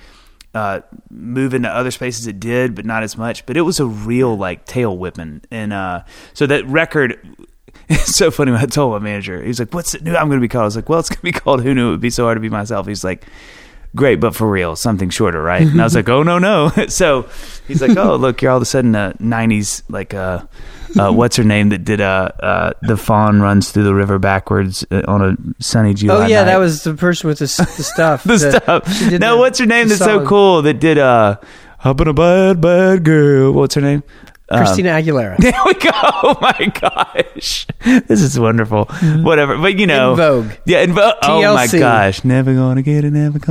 move into other spaces. It did, but not as much. But it was a real like tail whipping. And so that record, it's so funny when I told my manager, he's like, what's it new I'm going to be called? I was like, well, it's going to be called Who Knew It Would Be So Hard to Be Myself. He's like, great, but for real, something shorter, right? And I was like, oh, no. So he's like, oh, look, you're all of a sudden a 90s, like, what's her name that did The Fawn Runs Through the River Backwards on a sunny July night. That was the person with the stuff. No, what's her name that's so cool that did Up in a Bad Girl? What's her name? Christina Aguilera. There we go. Oh my gosh, this is wonderful. Whatever, but In Vogue. Yeah, in Vogue. Oh my gosh, never gonna get it. Never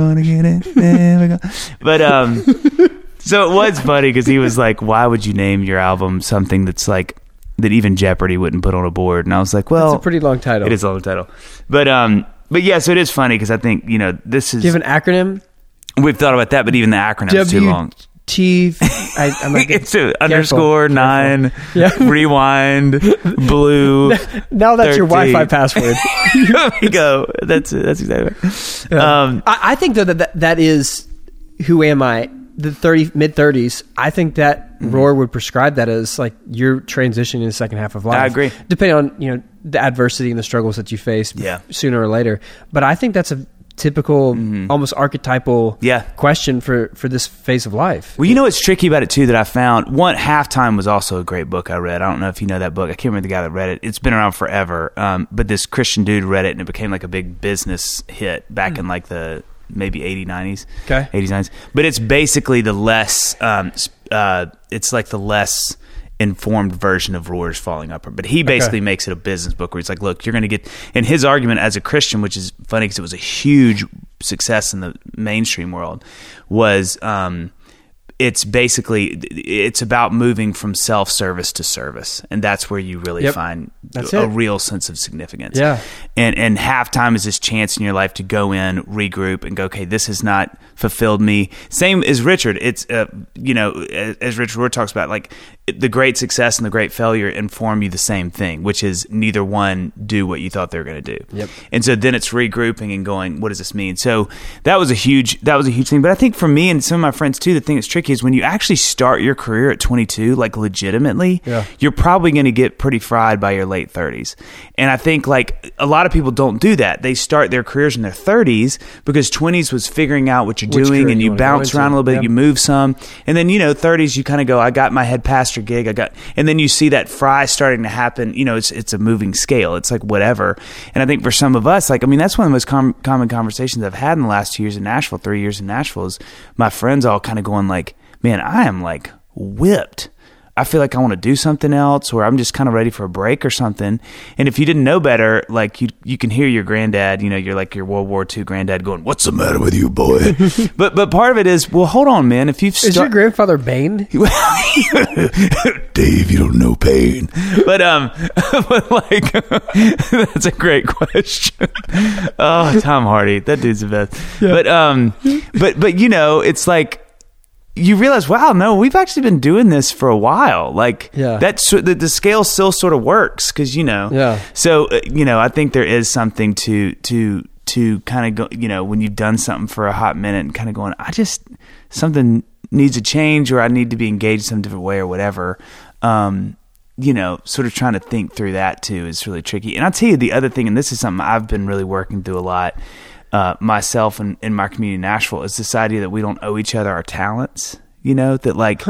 gonna. But so it was funny because he was like, "Why would you name your album something that's like that even Jeopardy wouldn't put on a board?" And I was like, "Well, it's a pretty long title. It is a long title, but yeah. So it is funny because I think this is. Do you have an acronym? We've thought about that, but even the acronym's too long. I'm like, it's _9 rewind blue. Now that's 13. Your Wi-Fi password. There we go. That's exactly right. I think though that is who am I? The mid 30s. I think that Rohr would prescribe that as like your transition in the second half of life. I agree. Depending on the adversity and the struggles that you face sooner or later. But I think that's a typical, almost archetypal question for this phase of life. Well, what's tricky about it too that I found? One, Halftime was also a great book I read. I don't know if you know that book. I can't remember the guy that read it. It's been around forever. But this Christian dude read it and it became like a big business hit back in like the maybe 80s, 90s. Okay. 80s, 90s. But it's basically the less, it's like the less informed version of Rohr's Falling Upward, but he basically makes it a business book where he's like, look, you're going to get, and his argument as a Christian, which is funny because it was a huge success in the mainstream world, was it's basically, it's about moving from self-service to service, and that's where you really find a real sense of significance. Yeah. And Halftime is this chance in your life to go in, regroup, and go, okay, this has not fulfilled me. Same as Richard. It's as Richard Rohr talks about, like, the great success and the great failure inform you the same thing, which is neither one do what you thought they were going to do. Yep. And so then it's regrouping and going, what does this mean? So that was a huge thing. But I think for me and some of my friends too, the thing that's tricky is when you actually start your career at 22, like legitimately, you're probably going to get pretty fried by your late 30s. And I think like a lot of people don't do that. They start their careers in their 30s because 20s was figuring out what you're doing, and you bounce around a little bit, you move some. And then, 30s, you kind of go, I got my head pastor gig, and then you see that fry starting to happen. It's a moving scale. It's like whatever. And I think for some of us, like, I mean, that's one of the most common conversations I've had in the last 2 years in Nashville, 3 years in Nashville, is my friends all kind of going like, man, I am like whipped. I feel like I want to do something else, or I'm just kind of ready for a break or something. And if you didn't know better, like you can hear your granddad, you're like your World War II granddad going, "What's the matter with you, boy?" but part of it is, well, hold on, man. If you've is your grandfather Bane? Dave, you don't know pain. But like that's a great question. Oh, Tom Hardy, that dude's the best. Yeah. But it's like, you realize, wow, no, we've actually been doing this for a while. Like, that's the scale still sort of works because, So, I think there is something to kind of go, when you've done something for a hot minute and kind of going, something needs to change, or I need to be engaged some different way or whatever. Sort of trying to think through that too is really tricky. And I'll tell you the other thing, and this is something I've been really working through a lot, myself and in my community in Nashville, is this idea that we don't owe each other our talents, that like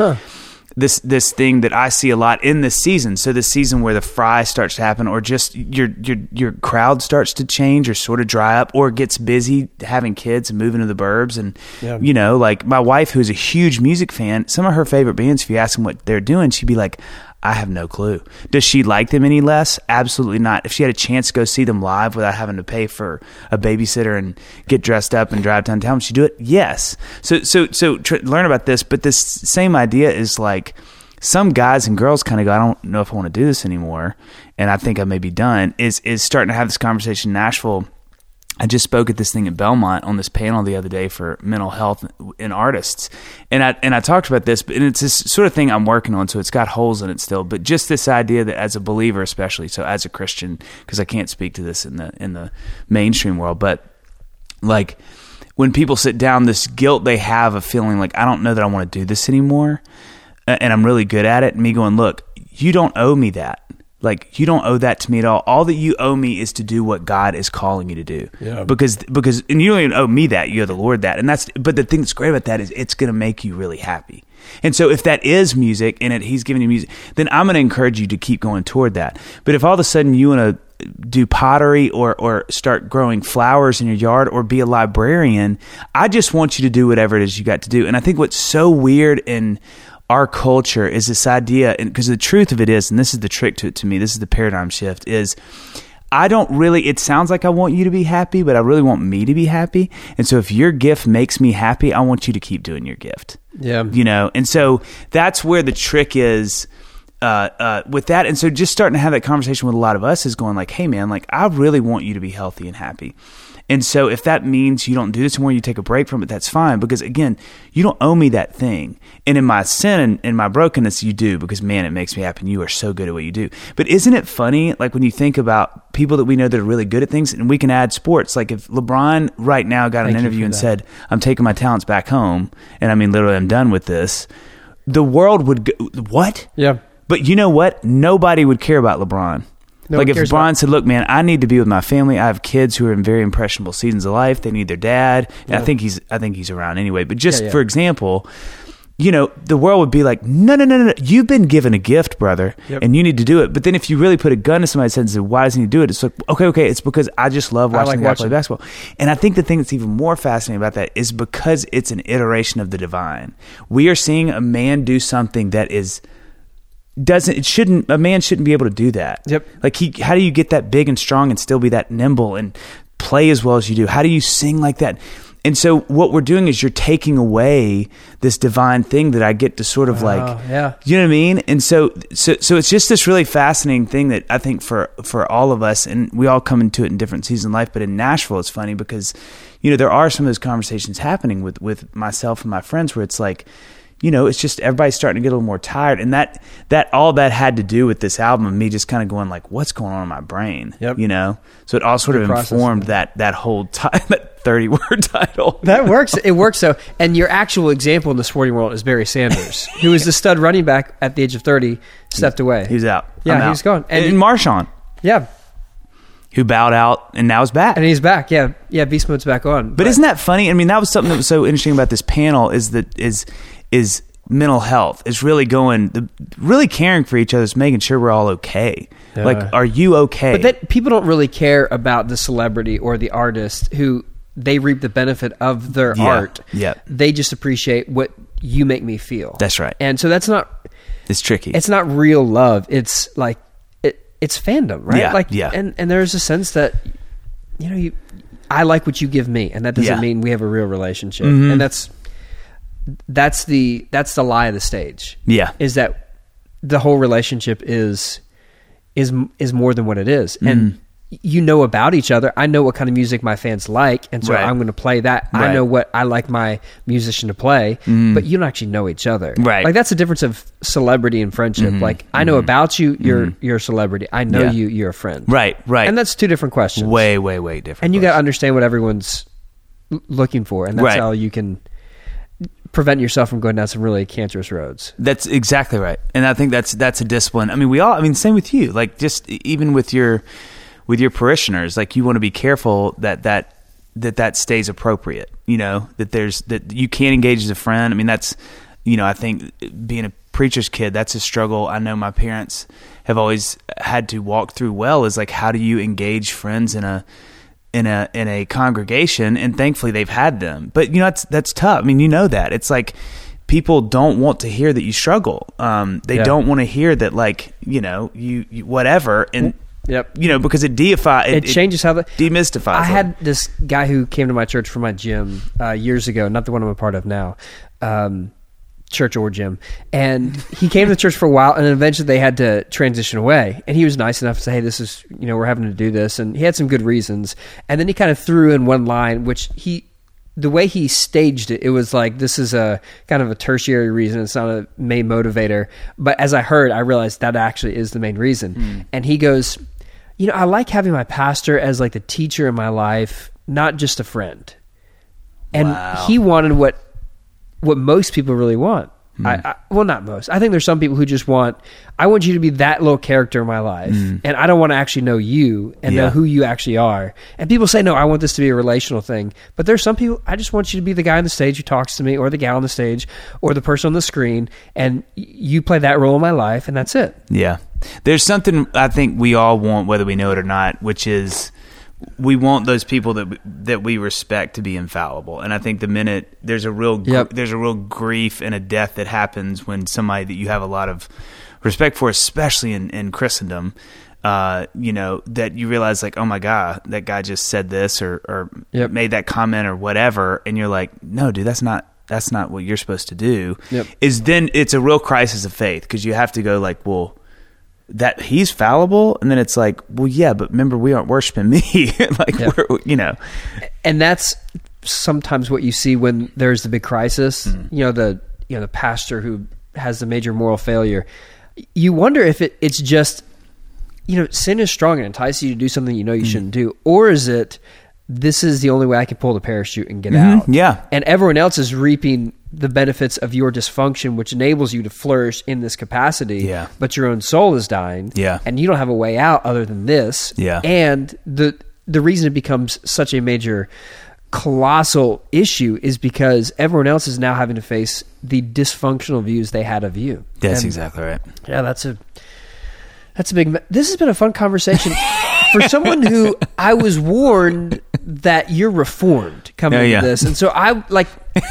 this thing that I see a lot in this season. So this season where the fry starts to happen, or just your crowd starts to change or sort of dry up, or gets busy having kids and moving to the burbs. And, like my wife, who's a huge music fan, some of her favorite bands, if you ask them what they're doing, she'd be like, I have no clue. Does she like them any less? Absolutely not. If she had a chance to go see them live without having to pay for a babysitter and get dressed up and drive downtown, would she do it? Yes. So learn about this. But this same idea is like, some guys and girls kind of go, I don't know if I want to do this anymore, and I think I may be done, is starting to have this conversation in Nashville. I just spoke at this thing at Belmont on this panel the other day for mental health in artists. And I talked about this, and it's this sort of thing I'm working on, so it's got holes in it still. But just this idea that as a believer, especially, so as a Christian, because I can't speak to this in the mainstream world, but like when people sit down, this guilt they have of feeling like, I don't know that I want to do this anymore, and I'm really good at it, and me going, look, you don't owe me that. Like, you don't owe that to me at all. All that you owe me is to do what God is calling you to do. Yeah. Because and you don't even owe me that. You owe the Lord that. But the thing that's great about that is it's going to make you really happy. And so if that is music and He's giving you music, then I'm going to encourage you to keep going toward that. But if all of a sudden you want to do pottery or start growing flowers in your yard or be a librarian, I just want you to do whatever it is you got to do. And I think what's so weird in our culture is this idea, and because the truth of it is, and this is the trick to me, this is the paradigm shift, is I don't really, it sounds like I want you to be happy, but I really want me to be happy. And so if your gift makes me happy, I want you to keep doing your gift. Yeah. And so that's where the trick is with that. And so just starting to have that conversation with a lot of us is going like, hey man, like I really want you to be healthy and happy. And so if that means you don't do this anymore, you take a break from it, that's fine. Because again, you don't owe me that thing. And in my sin and in my brokenness, you do, because man, it makes me happy. And you are so good at what you do. But isn't it funny? Like when you think about people that we know that are really good at things, and we can add sports. Like if LeBron right now got an interview and said, I'm taking my talents back home. And I mean, literally, I'm done with this. The world would go, what? Yeah. But you know what? Nobody would care about LeBron. Like if LeBron said, look, man, I need to be with my family. I have kids who are in very impressionable seasons of life. They need their dad. And I think he's around anyway. But just for example, the world would be like, no. You've been given a gift, brother, and you need to do it. But then if you really put a gun to somebody's head and say, why doesn't he do it? It's like, okay. It's because I just love watching the guy play basketball. And I think the thing that's even more fascinating about that is because it's an iteration of the divine. We are seeing a man do something that is... a man shouldn't be able to do that. Yep. Like how do you get that big and strong and still be that nimble and play as well as you do? How do you sing like that? And so what we're doing is you're taking away this divine thing that I get to sort of you know what I mean? And so it's just this really fascinating thing that I think for all of us, and we all come into it in different seasons of life, but in Nashville, it's funny because, there are some of those conversations happening with myself and my friends where it's like, it's just everybody's starting to get a little more tired. And that all that had to do with this album, me just kind of going like, what's going on in my brain? Yep. So it all sort of informed that whole that 30-word title. That works. It works. So, and your actual example in the sporting world is Barry Sanders, who was the stud running back at the age of 30, stepped away. He was out. Yeah, he was gone. And Marshawn. Yeah. Who bowed out and now is back. And he's back. Yeah. Yeah. Beast Mode's back on. But isn't that funny? I mean, that was something that was so interesting about this panel is mental health. Is really really caring for each other, is making sure we're all okay. Yeah. Like, are you okay? But that people don't really care about the celebrity or the artist who they reap the benefit of their art. Yeah. They just appreciate what you make me feel. That's right. And so it's tricky. It's not real love. It's like, it's fandom, right? Yeah, like, and there's a sense that, I like what you give me, and that doesn't mean we have a real relationship. Mm-hmm. And that's the lie of the stage. Yeah. Is that the whole relationship is more than what it is. Mm-hmm. And about each other. I know what kind of music my fans like, and so I'm going to play that. Right. I know what I like my musician to play, but you don't actually know each other. Right. Like, that's the difference of celebrity and friendship. Mm-hmm. Like, I know about you, you're a celebrity. I know you're a friend. Right. And that's two different questions. Way, way, way different. And you got to understand what everyone's looking for, and that's how you can prevent yourself from going down some really cancerous roads. That's exactly right. And I think that's a discipline. I mean, same with you. Like, just even with your parishioners, like, you want to be careful that stays appropriate, that you can't engage as a friend. I mean, that's, I think being a preacher's kid, that's a struggle I know my parents have always had to walk through well, is like, how do you engage friends in a congregation? And thankfully they've had them, but that's tough. I mean, that it's like, people don't want to hear that you struggle. They don't want to hear that, like, you whatever. And, yep. Because it changes how demystifies. I had this guy who came to my church for my gym years ago, not the one I'm a part of now, church or gym, and he came to the church for a while, and then eventually they had to transition away. And he was nice enough to say, "Hey, this is we're having to do this," and he had some good reasons. And then he kind of threw in one line, which the way he staged it, it was like, this is a kind of a tertiary reason. It's not a main motivator. But as I realized that actually is the main reason. And he goes, I like having my pastor as like the teacher in my life, not just a friend. And he wanted what most people really want. Well, not most. I think there's some people who just I want you to be that little character in my life, and I don't want to actually know you and know who you actually are. And people say, no, I want this to be a relational thing. But there's some people, I just want you to be the guy on the stage who talks to me, or the gal on the stage, or the person on the screen, and you play that role in my life, and that's it. Yeah. There's something I think we all want, whether we know it or not, which is, we want those people that we respect to be infallible. And I think the minute there's a real grief and a death that happens when somebody that you have a lot of respect for, especially in Christendom, that you realize, like, oh my God, that guy just said this or made that comment or whatever, and you're like, no, dude, that's not what you're supposed to do. Is then it's a real crisis of faith, because you have to go like, well, that he's fallible, and then it's like, well, yeah, but remember, we aren't worshiping me. We're, and that's sometimes what you see when there's the big crisis. The pastor who has the major moral failure. You wonder if it's just, sin is strong and entices you to do something you shouldn't do, or is it, this is the only way I can pull the parachute and get out. Yeah, and everyone else is reaping the benefits of your dysfunction, which enables you to flourish in this capacity. Yeah. But your own soul is dying. Yeah. And you don't have a way out other than this. Yeah. And the reason it becomes such a major, colossal issue is because everyone else is now having to face the dysfunctional views they had of you. That's exactly right. Yeah, that's a big. This has been a fun conversation for someone who I was warned that you're reformed coming into this, and so I like.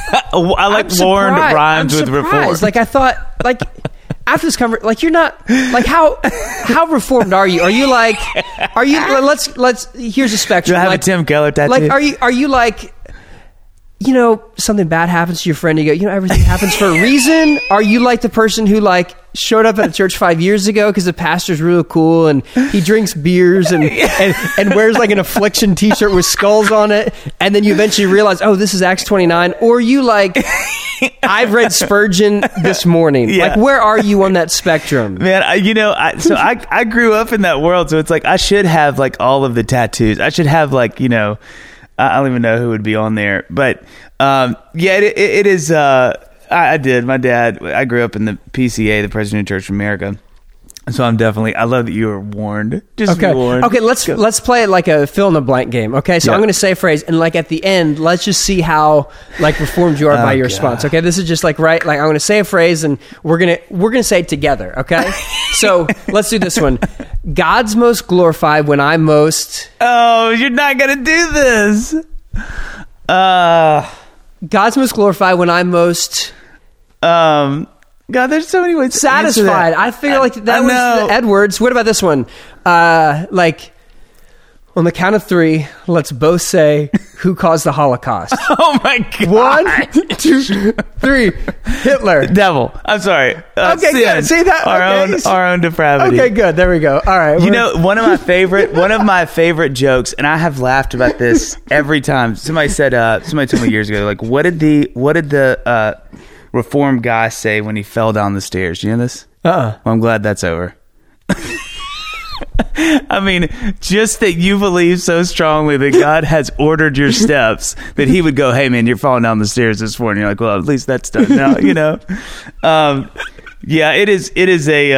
Warned rhymes with reformed. Like, I thought, like, after this conversation, like, you're not, like, how reformed are you? Are you let's here's a spectrum. Do I have a Tim Keller tattoo? Like, are you like, something bad happens to your friend, you go, everything happens for a reason? Are you like the person who showed up at a church 5 years ago because the pastor's real cool and he drinks beers and wears an affliction t-shirt with skulls on it, and then you eventually realize, oh, this is Acts 29? Or you I've read Spurgeon this morning. Yeah. Where are you on that spectrum? Man, I grew up in that world, so it's I should have all of the tattoos. I should have I don't even know who would be on there, but it is. I did. My dad. I grew up in the PCA, the Presbyterian Church of America, so I love that you were warned. Just okay. be warned. Okay, let's play it like a fill in the blank game. Okay, so I'm going to say a phrase, and at the end, let's just see how reformed you are by your response. Okay, this is just right. I'm going to say a phrase, and we're gonna say it together. Okay, so let's do this one. God's most glorified when I'm most. Oh, you're not gonna do this. God's most glorified when I'm most. God, there's so many ways. Satisfied. I feel that was the Edwards. What about this one? On the count of three, let's both say, who caused the Holocaust? Oh my God. 1, 2, 3. Hitler. Devil. I'm sorry. Okay, good. See that? Our own depravity. Okay, good. There we go. All right. One of my favorite jokes, and I have laughed about this every time. Somebody told me years ago, what did the Reformed guy say when he fell down the stairs? Do you know this? Well, I'm glad that's over. I mean, just that you believe so strongly that God has ordered your steps that he would go, hey man, you're falling down the stairs this morning. You're well, at least that's done now, yeah, it is a,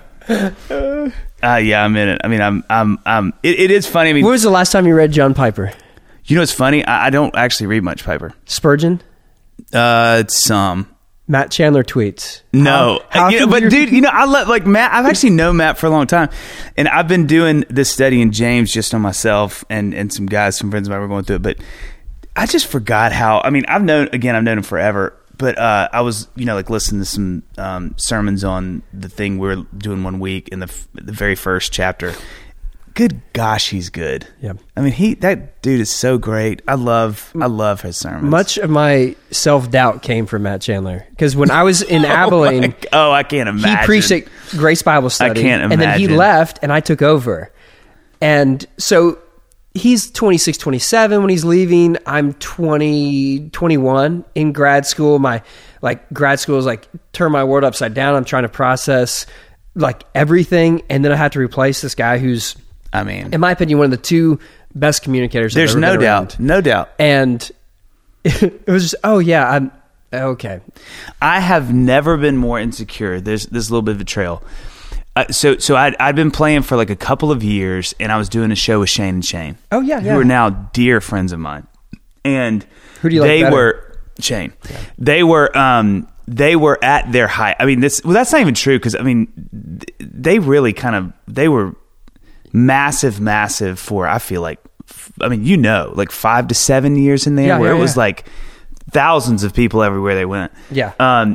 yeah, I'm in it. I mean, it is funny. I mean, when was the last time you read John Piper? It's funny. I don't actually read much Piper. Spurgeon? Some. Matt Chandler tweets. No, dude, I love Matt. I've actually known Matt for a long time, and I've been doing this study in James just on myself and some guys, some friends of mine were going through it. But I just forgot how. I mean, I've known him forever, but I was listening to some sermons on the thing we were doing one week in the very first chapter. Good gosh, he's good. Yeah. I mean, that dude is so great. I love his sermons. Much of my self-doubt came from Matt Chandler. Because when I was in Abilene... I can't imagine. He preached at Grace Bible Study. I can't imagine. And then he left, and I took over. And so he's 26, 27 when he's leaving. I'm 20, 21 in grad school. My grad school is turn my world upside down. I'm trying to process everything. And then I have to replace this guy who's... I mean, in my opinion, one of the two best communicators. There's no doubt. No doubt. And it was just, I'm okay. I have never been more insecure. There's this little bit of a trail. So I'd been playing for a couple of years, and I was doing a show with Shane and Shane. Oh yeah, who are now dear friends of mine. And who do you like better? They were Shane. Yeah. They were at their height. I mean, that's not even true because I mean, they really they were massive for, I feel 5 to 7 years in there where it was thousands of people everywhere they went. Yeah.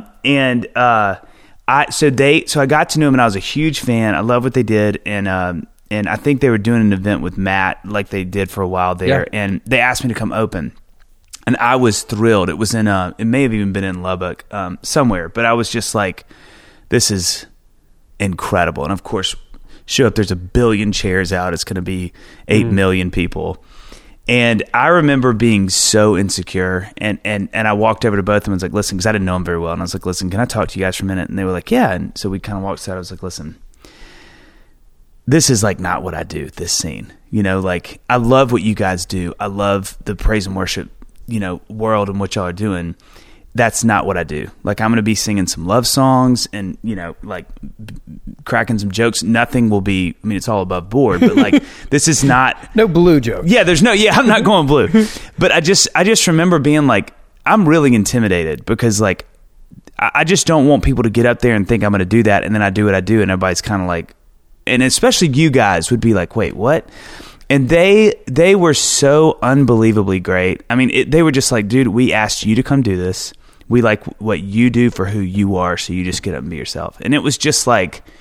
So I got to know them and I was a huge fan. I love what they did. And I think they were doing an event with Matt like they did for a while there. Yeah. And they asked me to come open and I was thrilled. It was it may have even been in Lubbock, somewhere, but I was just this is incredible. And of course, show up, there's 1 billion chairs out. It's going to be 8 million people. And I remember being so insecure. And I walked over to both of them and was listen, because I didn't know them very well. And I was listen, can I talk to you guys for a minute? And they were yeah. And so we kind of walked aside. I was listen, this is not what I do, this scene. I love what you guys do. I love the praise and worship, world and what y'all are doing. That's not what I do. I'm going to be singing some love songs and, cracking some jokes. Nothing will be, it's all above board, but this is not. No blue jokes. Yeah, I'm not going blue. But I just remember being I'm really intimidated because I just don't want people to get up there and think I'm going to do that. And then I do what I do. And everybody's kind of and especially you guys would be wait, what? And they were so unbelievably great. I mean, they were just dude, we asked you to come do this. We like what you do for who you are, so you just get up and be yourself. And it was just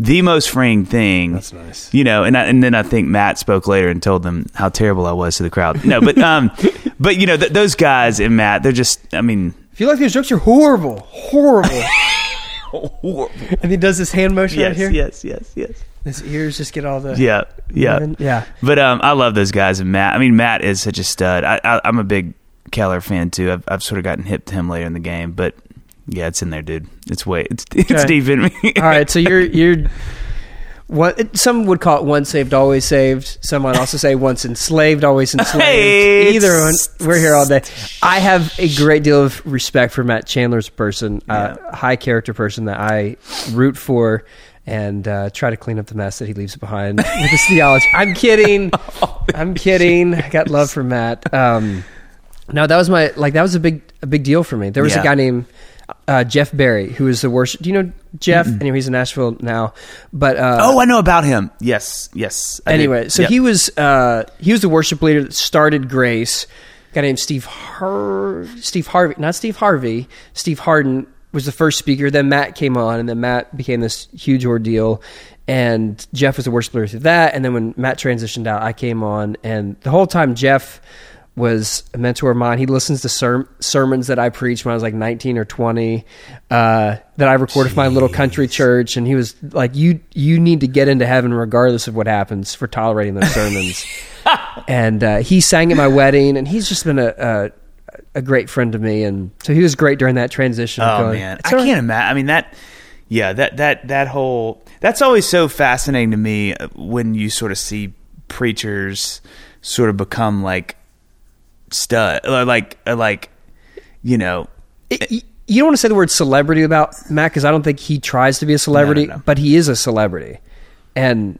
the most freeing thing. That's nice. And then I think Matt spoke later and told them how terrible I was to the crowd. No, but those guys and Matt, they're just, I mean, if you like those jokes, you're horrible. Horrible. And he does this hand motion right here. Yes. His ears just get all the... Yeah. But I love those guys. And Matt, I mean, Matt is such a stud. I'm a big Keller fan too. I've sort of gotten hip to him later in the game, but yeah, it's in there, dude. It's deep in me. All right, so you're what some would call it once saved, always saved. Some might also say once enslaved, always enslaved. Hey, either one, we're here all day. I have a great deal of respect for Matt Chandler's person, high character person that I root for and try to clean up the mess that he leaves behind with his theology. I'm kidding. I got love for Matt. No, that was that was a big deal for me. There was a guy named Jeff Berry, who is the worship. Do you know Jeff? Mm-hmm. Anyway, he's in Nashville now. But I know about him. Yes. Anyway, so he was the worship leader that started Grace. A guy named Steve Harvey, not Steve Harvey. Steve Harden was the first speaker. Then Matt came on, and then Matt became this huge ordeal. And Jeff was the worship leader through that. And then when Matt transitioned out, I came on, and the whole time Jeff was a mentor of mine. He listens to sermons that I preached when I was like 19 or 20 that I recorded for my little country church. And he was like, you need to get into heaven regardless of what happens for tolerating those sermons. And he sang at my wedding, and he's just been a great friend to me. And so he was great during that transition. Man, I can't imagine. I mean, that whole, that's always so fascinating to me when you sort of see preachers sort of become like, stud, you don't want to say the word celebrity about Matt, because I don't think he tries to be a celebrity. No. But he is a celebrity. And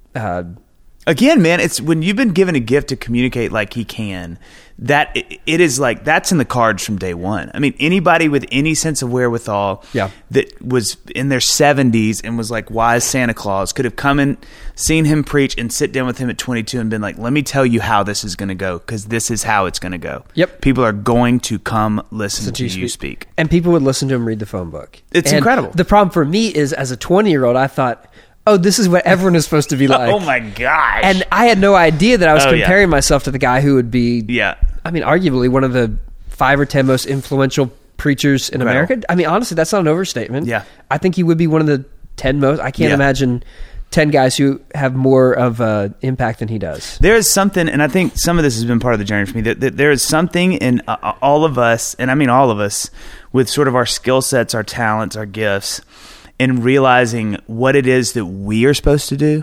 again, man, it's when you've been given a gift to communicate like he can, that it is like that's in the cards from day one. I mean, anybody with any sense of wherewithal that was in their 70s and was like wise Santa Claus could have come and seen him preach and sit down with him at 22 and been like, let me tell you how this is going to go, because this is how it's going to go. Yep. People are going to come listen to you speak. And people would listen to him read the phone book. It's incredible. The problem for me is, as a 20-year-old, I thought, oh, this is what everyone is supposed to be like. Oh my gosh. And I had no idea that I was comparing myself to the guy who would be, I mean, arguably one of the 5 or 10 most influential preachers in America. I mean, honestly, that's not an overstatement. Yeah. I think he would be one of the 10 most. I can't imagine 10 guys who have more of an impact than he does. There is something, and I think some of this has been part of the journey for me, that there is something in all of us, and I mean all of us, with sort of our skill sets, our talents, our gifts, and realizing what it is that we are supposed to do,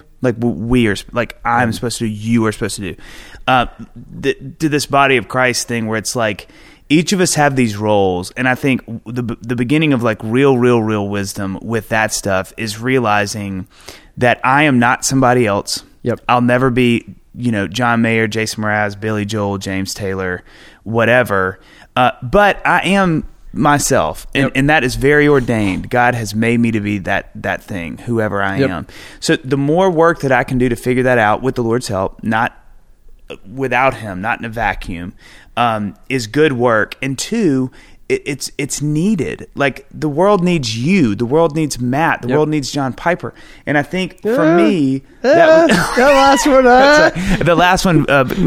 I'm supposed to do, you are supposed to do, to this body of Christ thing, where it's like each of us have these roles, and I think the beginning of like real wisdom with that stuff is realizing that I am not somebody else. Yep. I'll never be, John Mayer, Jason Mraz, Billy Joel, James Taylor, whatever, but I am myself, and that is very ordained. God has made me to be that thing, whoever I am. So the more work that I can do to figure that out with the Lord's help, not without him, not in a vacuum, is good work. And 2, it's needed. Like, the world needs you. The world needs Matt. The world needs John Piper. And I think for me, that last one, the last one,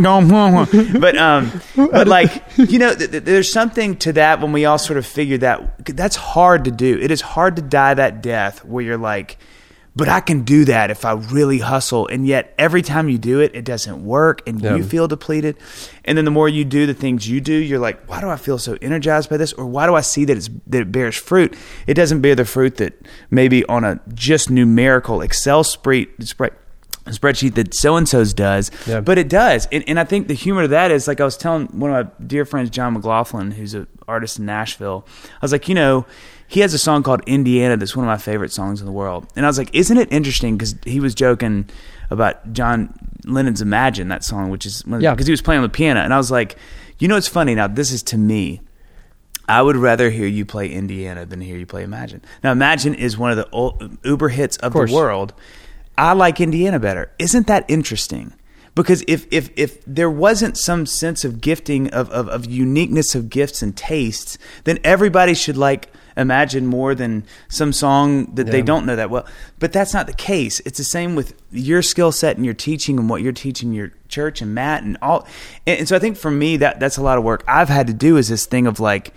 but like, there's something to that when we all sort of figure that's hard to do. It is hard to die that death where you're like, but I can do that if I really hustle. And yet every time you do it, it doesn't work, and you feel depleted. And then the more you do the things you do, you're like, why do I feel so energized by this? Or why do I see that it bears fruit? It doesn't bear the fruit that maybe on a just numerical Excel spreadsheet that so-and-so's does, but it does. And I think the humor of that is, like I was telling one of my dear friends, John McLaughlin, who's an artist in Nashville, I was like, he has a song called Indiana that's one of my favorite songs in the world. And I was like, isn't it interesting? Because he was joking about John Lennon's Imagine, that song, which is because he was playing on the piano. And I was like, it's funny. Now, this is to me. I would rather hear you play Indiana than hear you play Imagine. Now, Imagine is one of the uber hits of the world. I like Indiana better. Isn't that interesting? Because if there wasn't some sense of gifting, of uniqueness of gifts and tastes, then everybody should like Imagine more than some song that they don't know that well. But that's not the case. It's the same with your skill set and your teaching and what you're teaching your church and Matt and all. And so I think for me, that's a lot of work I've had to do, is this thing of like,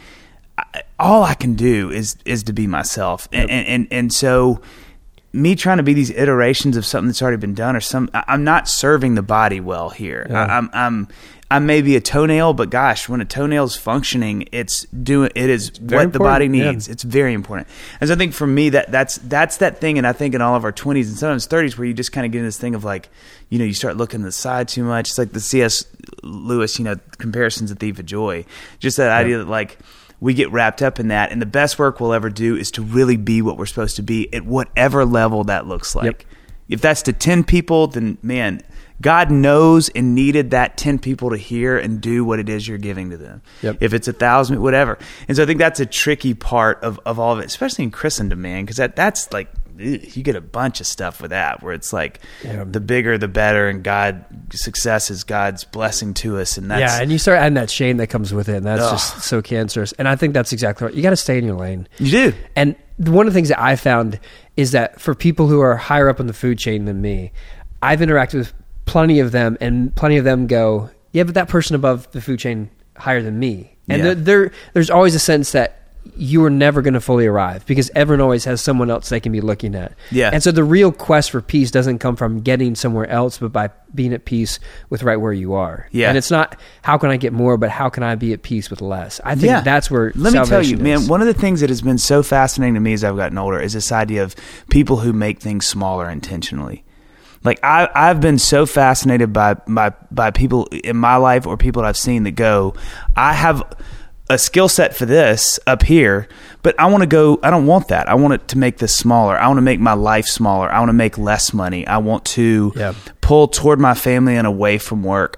all I can do is to be myself. And so me trying to be these iterations of something that's already been done, or I'm not serving the body well here. Yeah. I may be a toenail, but gosh, when a toenail's functioning, it is very what important. The body needs. Yeah. It's very important. And so I think for me, that's that thing. And I think in all of our 20s and sometimes 30s, where you just kind of get in this thing of like, you start looking to the side too much. It's like the C.S. Lewis, comparisons of Thief of Joy. Just that idea that like, we get wrapped up in that, and the best work we'll ever do is to really be what we're supposed to be at whatever level that looks like. Yep. If that's to 10 people, then man, God knows and needed that 10 people to hear and do what it is you're giving to them. Yep. If it's 1,000, whatever. And so I think that's a tricky part of all of it, especially in Christendom, man, because that's like, you get a bunch of stuff with that, where it's like the bigger the better, and success is God's blessing to us, and that's and you start adding that shame that comes with it, and that's just so cancerous. And I think that's exactly right. You got to stay in your lane. You do. And one of the things that I found is that for people who are higher up in the food chain than me, I've interacted with plenty of them, and plenty of them go, yeah, but that person above the food chain higher than me, and there's always a sense that you are never going to fully arrive, because everyone always has someone else they can be looking at. Yeah. And so the real quest for peace doesn't come from getting somewhere else, but by being at peace with right where you are. Yeah. And it's not, how can I get more, but how can I be at peace with less? I think that's where Let me tell you, man, one of the things that has been so fascinating to me as I've gotten older is this idea of people who make things smaller intentionally. Like I've been so fascinated by people in my life, or people that I've seen that go, I have a skill set for this up here, but I don't want that. I want it to make this smaller. I want to make my life smaller. I want to make less money. I want to pull toward my family and away from work.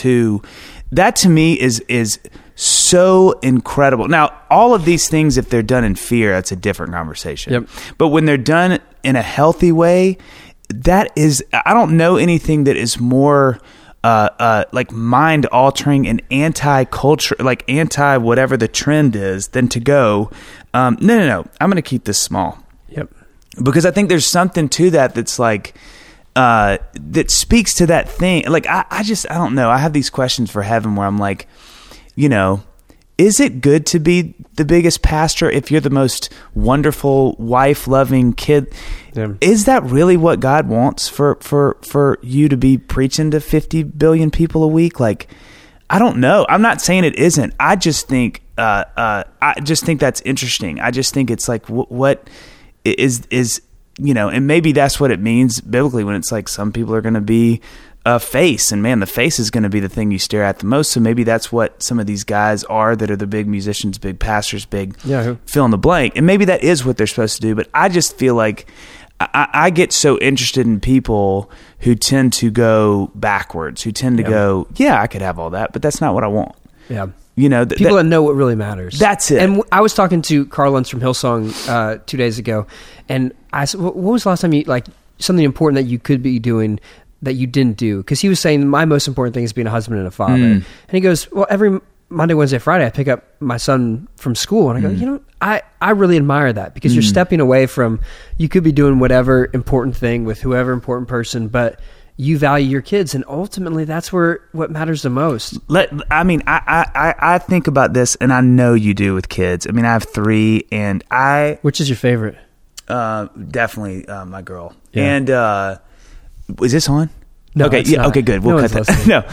That to me is so incredible. Now, all of these things, if they're done in fear, that's a different conversation. Yep. But when they're done in a healthy way, I don't know anything that is more like mind altering and anti-culture, like anti whatever the trend is, than to go, no, I'm going to keep this small. Yep. Because I think there's something to that that's like, that speaks to that thing. Like, I don't know. I have these questions for heaven where I'm like, is it good to be the biggest pastor if you're the most wonderful, wife-loving kid? Yeah. Is that really what God wants for you to be preaching to 50 billion people a week? Like, I don't know. I'm not saying it isn't. I just think that's interesting. I just think it's like what is and maybe that's what it means biblically when it's like some people are going to be a face, and man, the face is going to be the thing you stare at the most. So maybe that's what some of these guys are that are the big musicians, big pastors, big fill in the blank. And maybe that is what they're supposed to do. But I just feel like I get so interested in people who tend to go backwards, who tend to go, I could have all that, but that's not what I want. Yeah. People that know what really matters. That's it. And I was talking to Carl Lentz from Hillsong 2 days ago, and I said, what was the last time you, like, something important that you could be doing that you didn't do? Because he was saying, my most important thing is being a husband and a father. And he goes, well, every Monday, Wednesday, Friday, I pick up my son from school. And I go, I really admire that, because you're stepping away from, you could be doing whatever important thing with whoever important person, but you value your kids. And ultimately, that's what matters the most. I think about this, and I know you do with kids. I mean, I have 3, and Which is your favorite? Definitely my girl. Yeah. And, is this on? No, okay. Yeah. Not. Okay. Good. We'll cut that. No,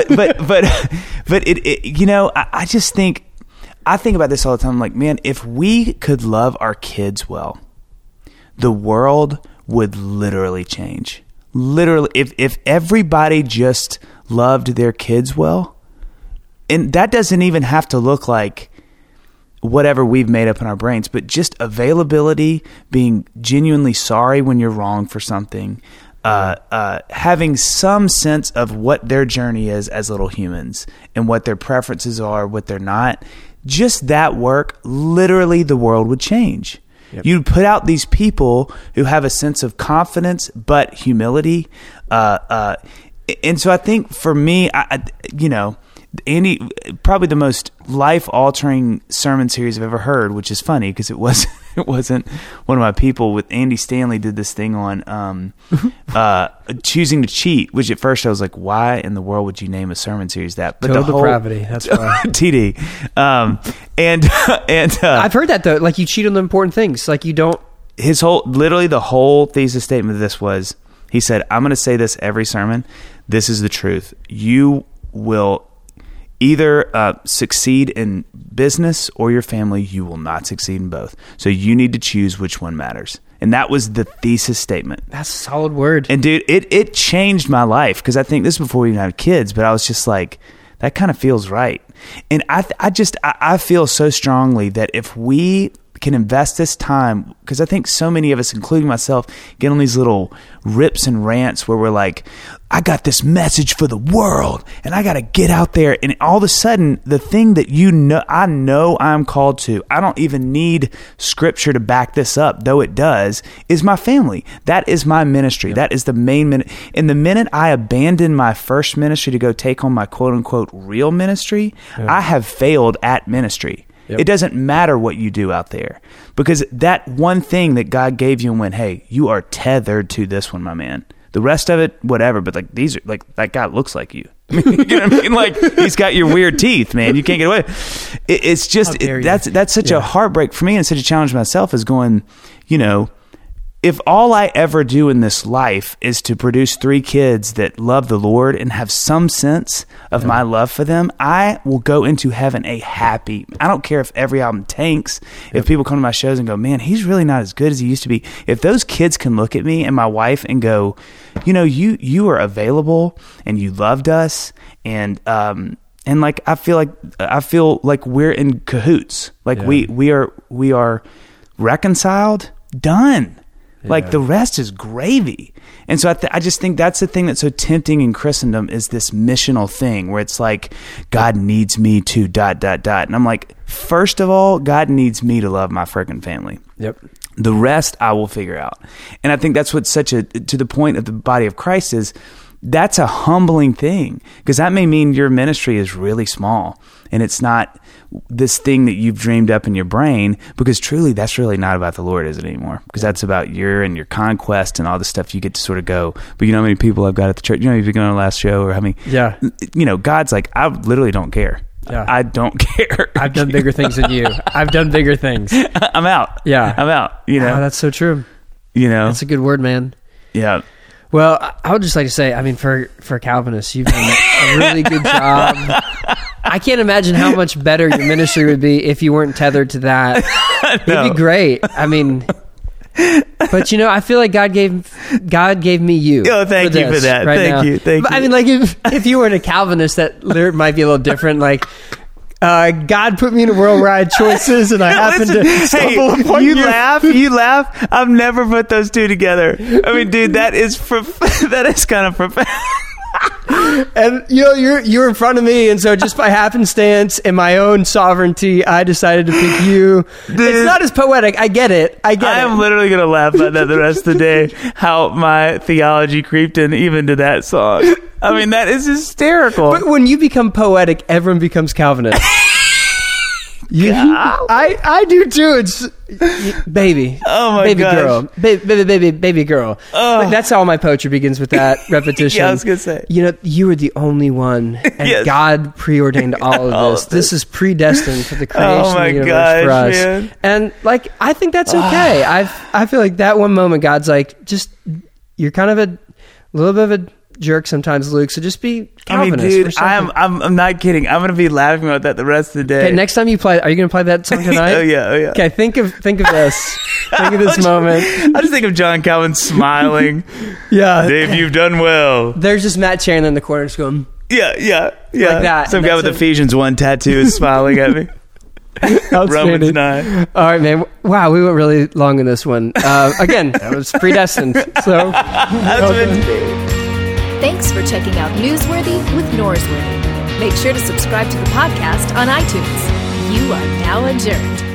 but it I just think, I think about this all the time. I'm like, man, if we could love our kids well, the world would literally change. Literally, if everybody just loved their kids well, and that doesn't even have to look like whatever we've made up in our brains, but just availability, being genuinely sorry when you're wrong for something, having some sense of what their journey is as little humans and what their preferences are, what they're not, just that work, literally the world would change. Yep. You'd put out these people who have a sense of confidence but humility, And so I think for me, Andy, probably the most life-altering sermon series I've ever heard, which is funny because it wasn't one of my people. With Andy Stanley did this thing on choosing to cheat, which at first I was like, why in the world would you name a sermon series that? But Total depravity. That's why. TD. And I've heard that though. Like you cheat on the important things. Like you don't. Literally the whole thesis statement of this was, he said, I'm going to say this every sermon. This is the truth. You will either succeed in business or your family. You will not succeed in both. So you need to choose which one matters. And that was the thesis statement. That's a solid word. And dude, it changed my life, because I think this is before we even had kids, but I was just like, that kind of feels right. And I feel so strongly that if we can invest this time, because I think so many of us, including myself, get on these little rips and rants where we're like, I got this message for the world and I got to get out there. And all of a sudden, the thing that I know I'm called to, I don't even need scripture to back this up, though it does, is my family. That is my ministry. Yep. That is the main minute. And the minute I abandon my first ministry to go take on my quote unquote real ministry, I have failed at ministry. Yep. It doesn't matter what you do out there, because that one thing that God gave you and went, hey, you are tethered to this one, my man. The rest of it, whatever. But like, these are like, that guy looks like you. I mean, you know what I mean? Like, he's got your weird teeth, man. You can't get away. It's just, that's such a heartbreak for me, and such a challenge myself, is going, if all I ever do in this life is to produce 3 kids that love the Lord and have some sense of my love for them, I will go into heaven a happy. I don't care if every album tanks, if people come to my shows and go, man, he's really not as good as he used to be. If those kids can look at me and my wife and go, you are available and you loved us, and like I feel like we're in cahoots. Like we are reconciled, done. Like the rest is gravy. And so I just think that's the thing that's so tempting in Christendom, is this missional thing where it's like, God needs me to ... And I'm like, first of all, God needs me to love my freaking family. Yep. The rest I will figure out. And I think that's what's to the point of the body of Christ, is that's a humbling thing, because that may mean your ministry is really small and it's not this thing that you've dreamed up in your brain, because truly that's really not about the Lord, is it anymore? Because that's about your conquest and all the stuff you get to sort of go. But you know how many people I've got at the church? You've been going to the last show, or how many? Yeah. God's like, I literally don't care. Yeah. I don't care. I've done bigger things than you. I've done bigger things. I'm out. Yeah. I'm out. Oh, that's so true. That's a good word, man. Yeah. Well, I would just like to say, I mean, for Calvinists, you've done a really good job. I can't imagine how much better your ministry would be if you weren't tethered to that. No. It'd be great. I mean, but I feel like God gave me you. Oh, thank you for that. Thank you. But, I mean, like if you weren't a Calvinist, that might be a little different. Like, God put me in a world where I had choices, and I happened to stumble upon you. You laugh. I've never put those two together. I mean, dude, that is kind of profound. And you're in front of me, and so just by happenstance and my own sovereignty, I decided to pick you. Dude, it's not as poetic. I get it. I am literally gonna laugh about that the rest of the day. How my theology creeped in even to that song. I mean, that is hysterical. But when you become poetic, everyone becomes Calvinist. I do too. It's baby. Oh my baby gosh. Girl, baby girl. Oh. Like, that's how my poetry begins, with that repetition. Yeah, I was gonna say. You were the only one, and yes. God preordained all of this. This is predestined for the creation of the universe for us. Man. And like, I think that's okay. I feel like that one moment, God's like, just you're kind of a little bit of a jerk sometimes, Luke, so just be Calvinist. I mean, dude, I'm not kidding. I'm going to be laughing about that the rest of the day. Okay, next time you play, are you going to play that song tonight? Oh yeah. Okay, think of this. Think of this moment. I just think of John Calvin smiling. Yeah. Dave, you've done well. There's just Matt Chandler in the corner just going, yeah. Like that. Some guy with Ephesians 1 tattoo is smiling at me. Romans 9. All right, man. Wow, we went really long in this one. Again, that was predestined. So that's meant to be. Thanks for checking out Newsworthy with Norsworthy. Make sure to subscribe to the podcast on iTunes. You are now adjourned.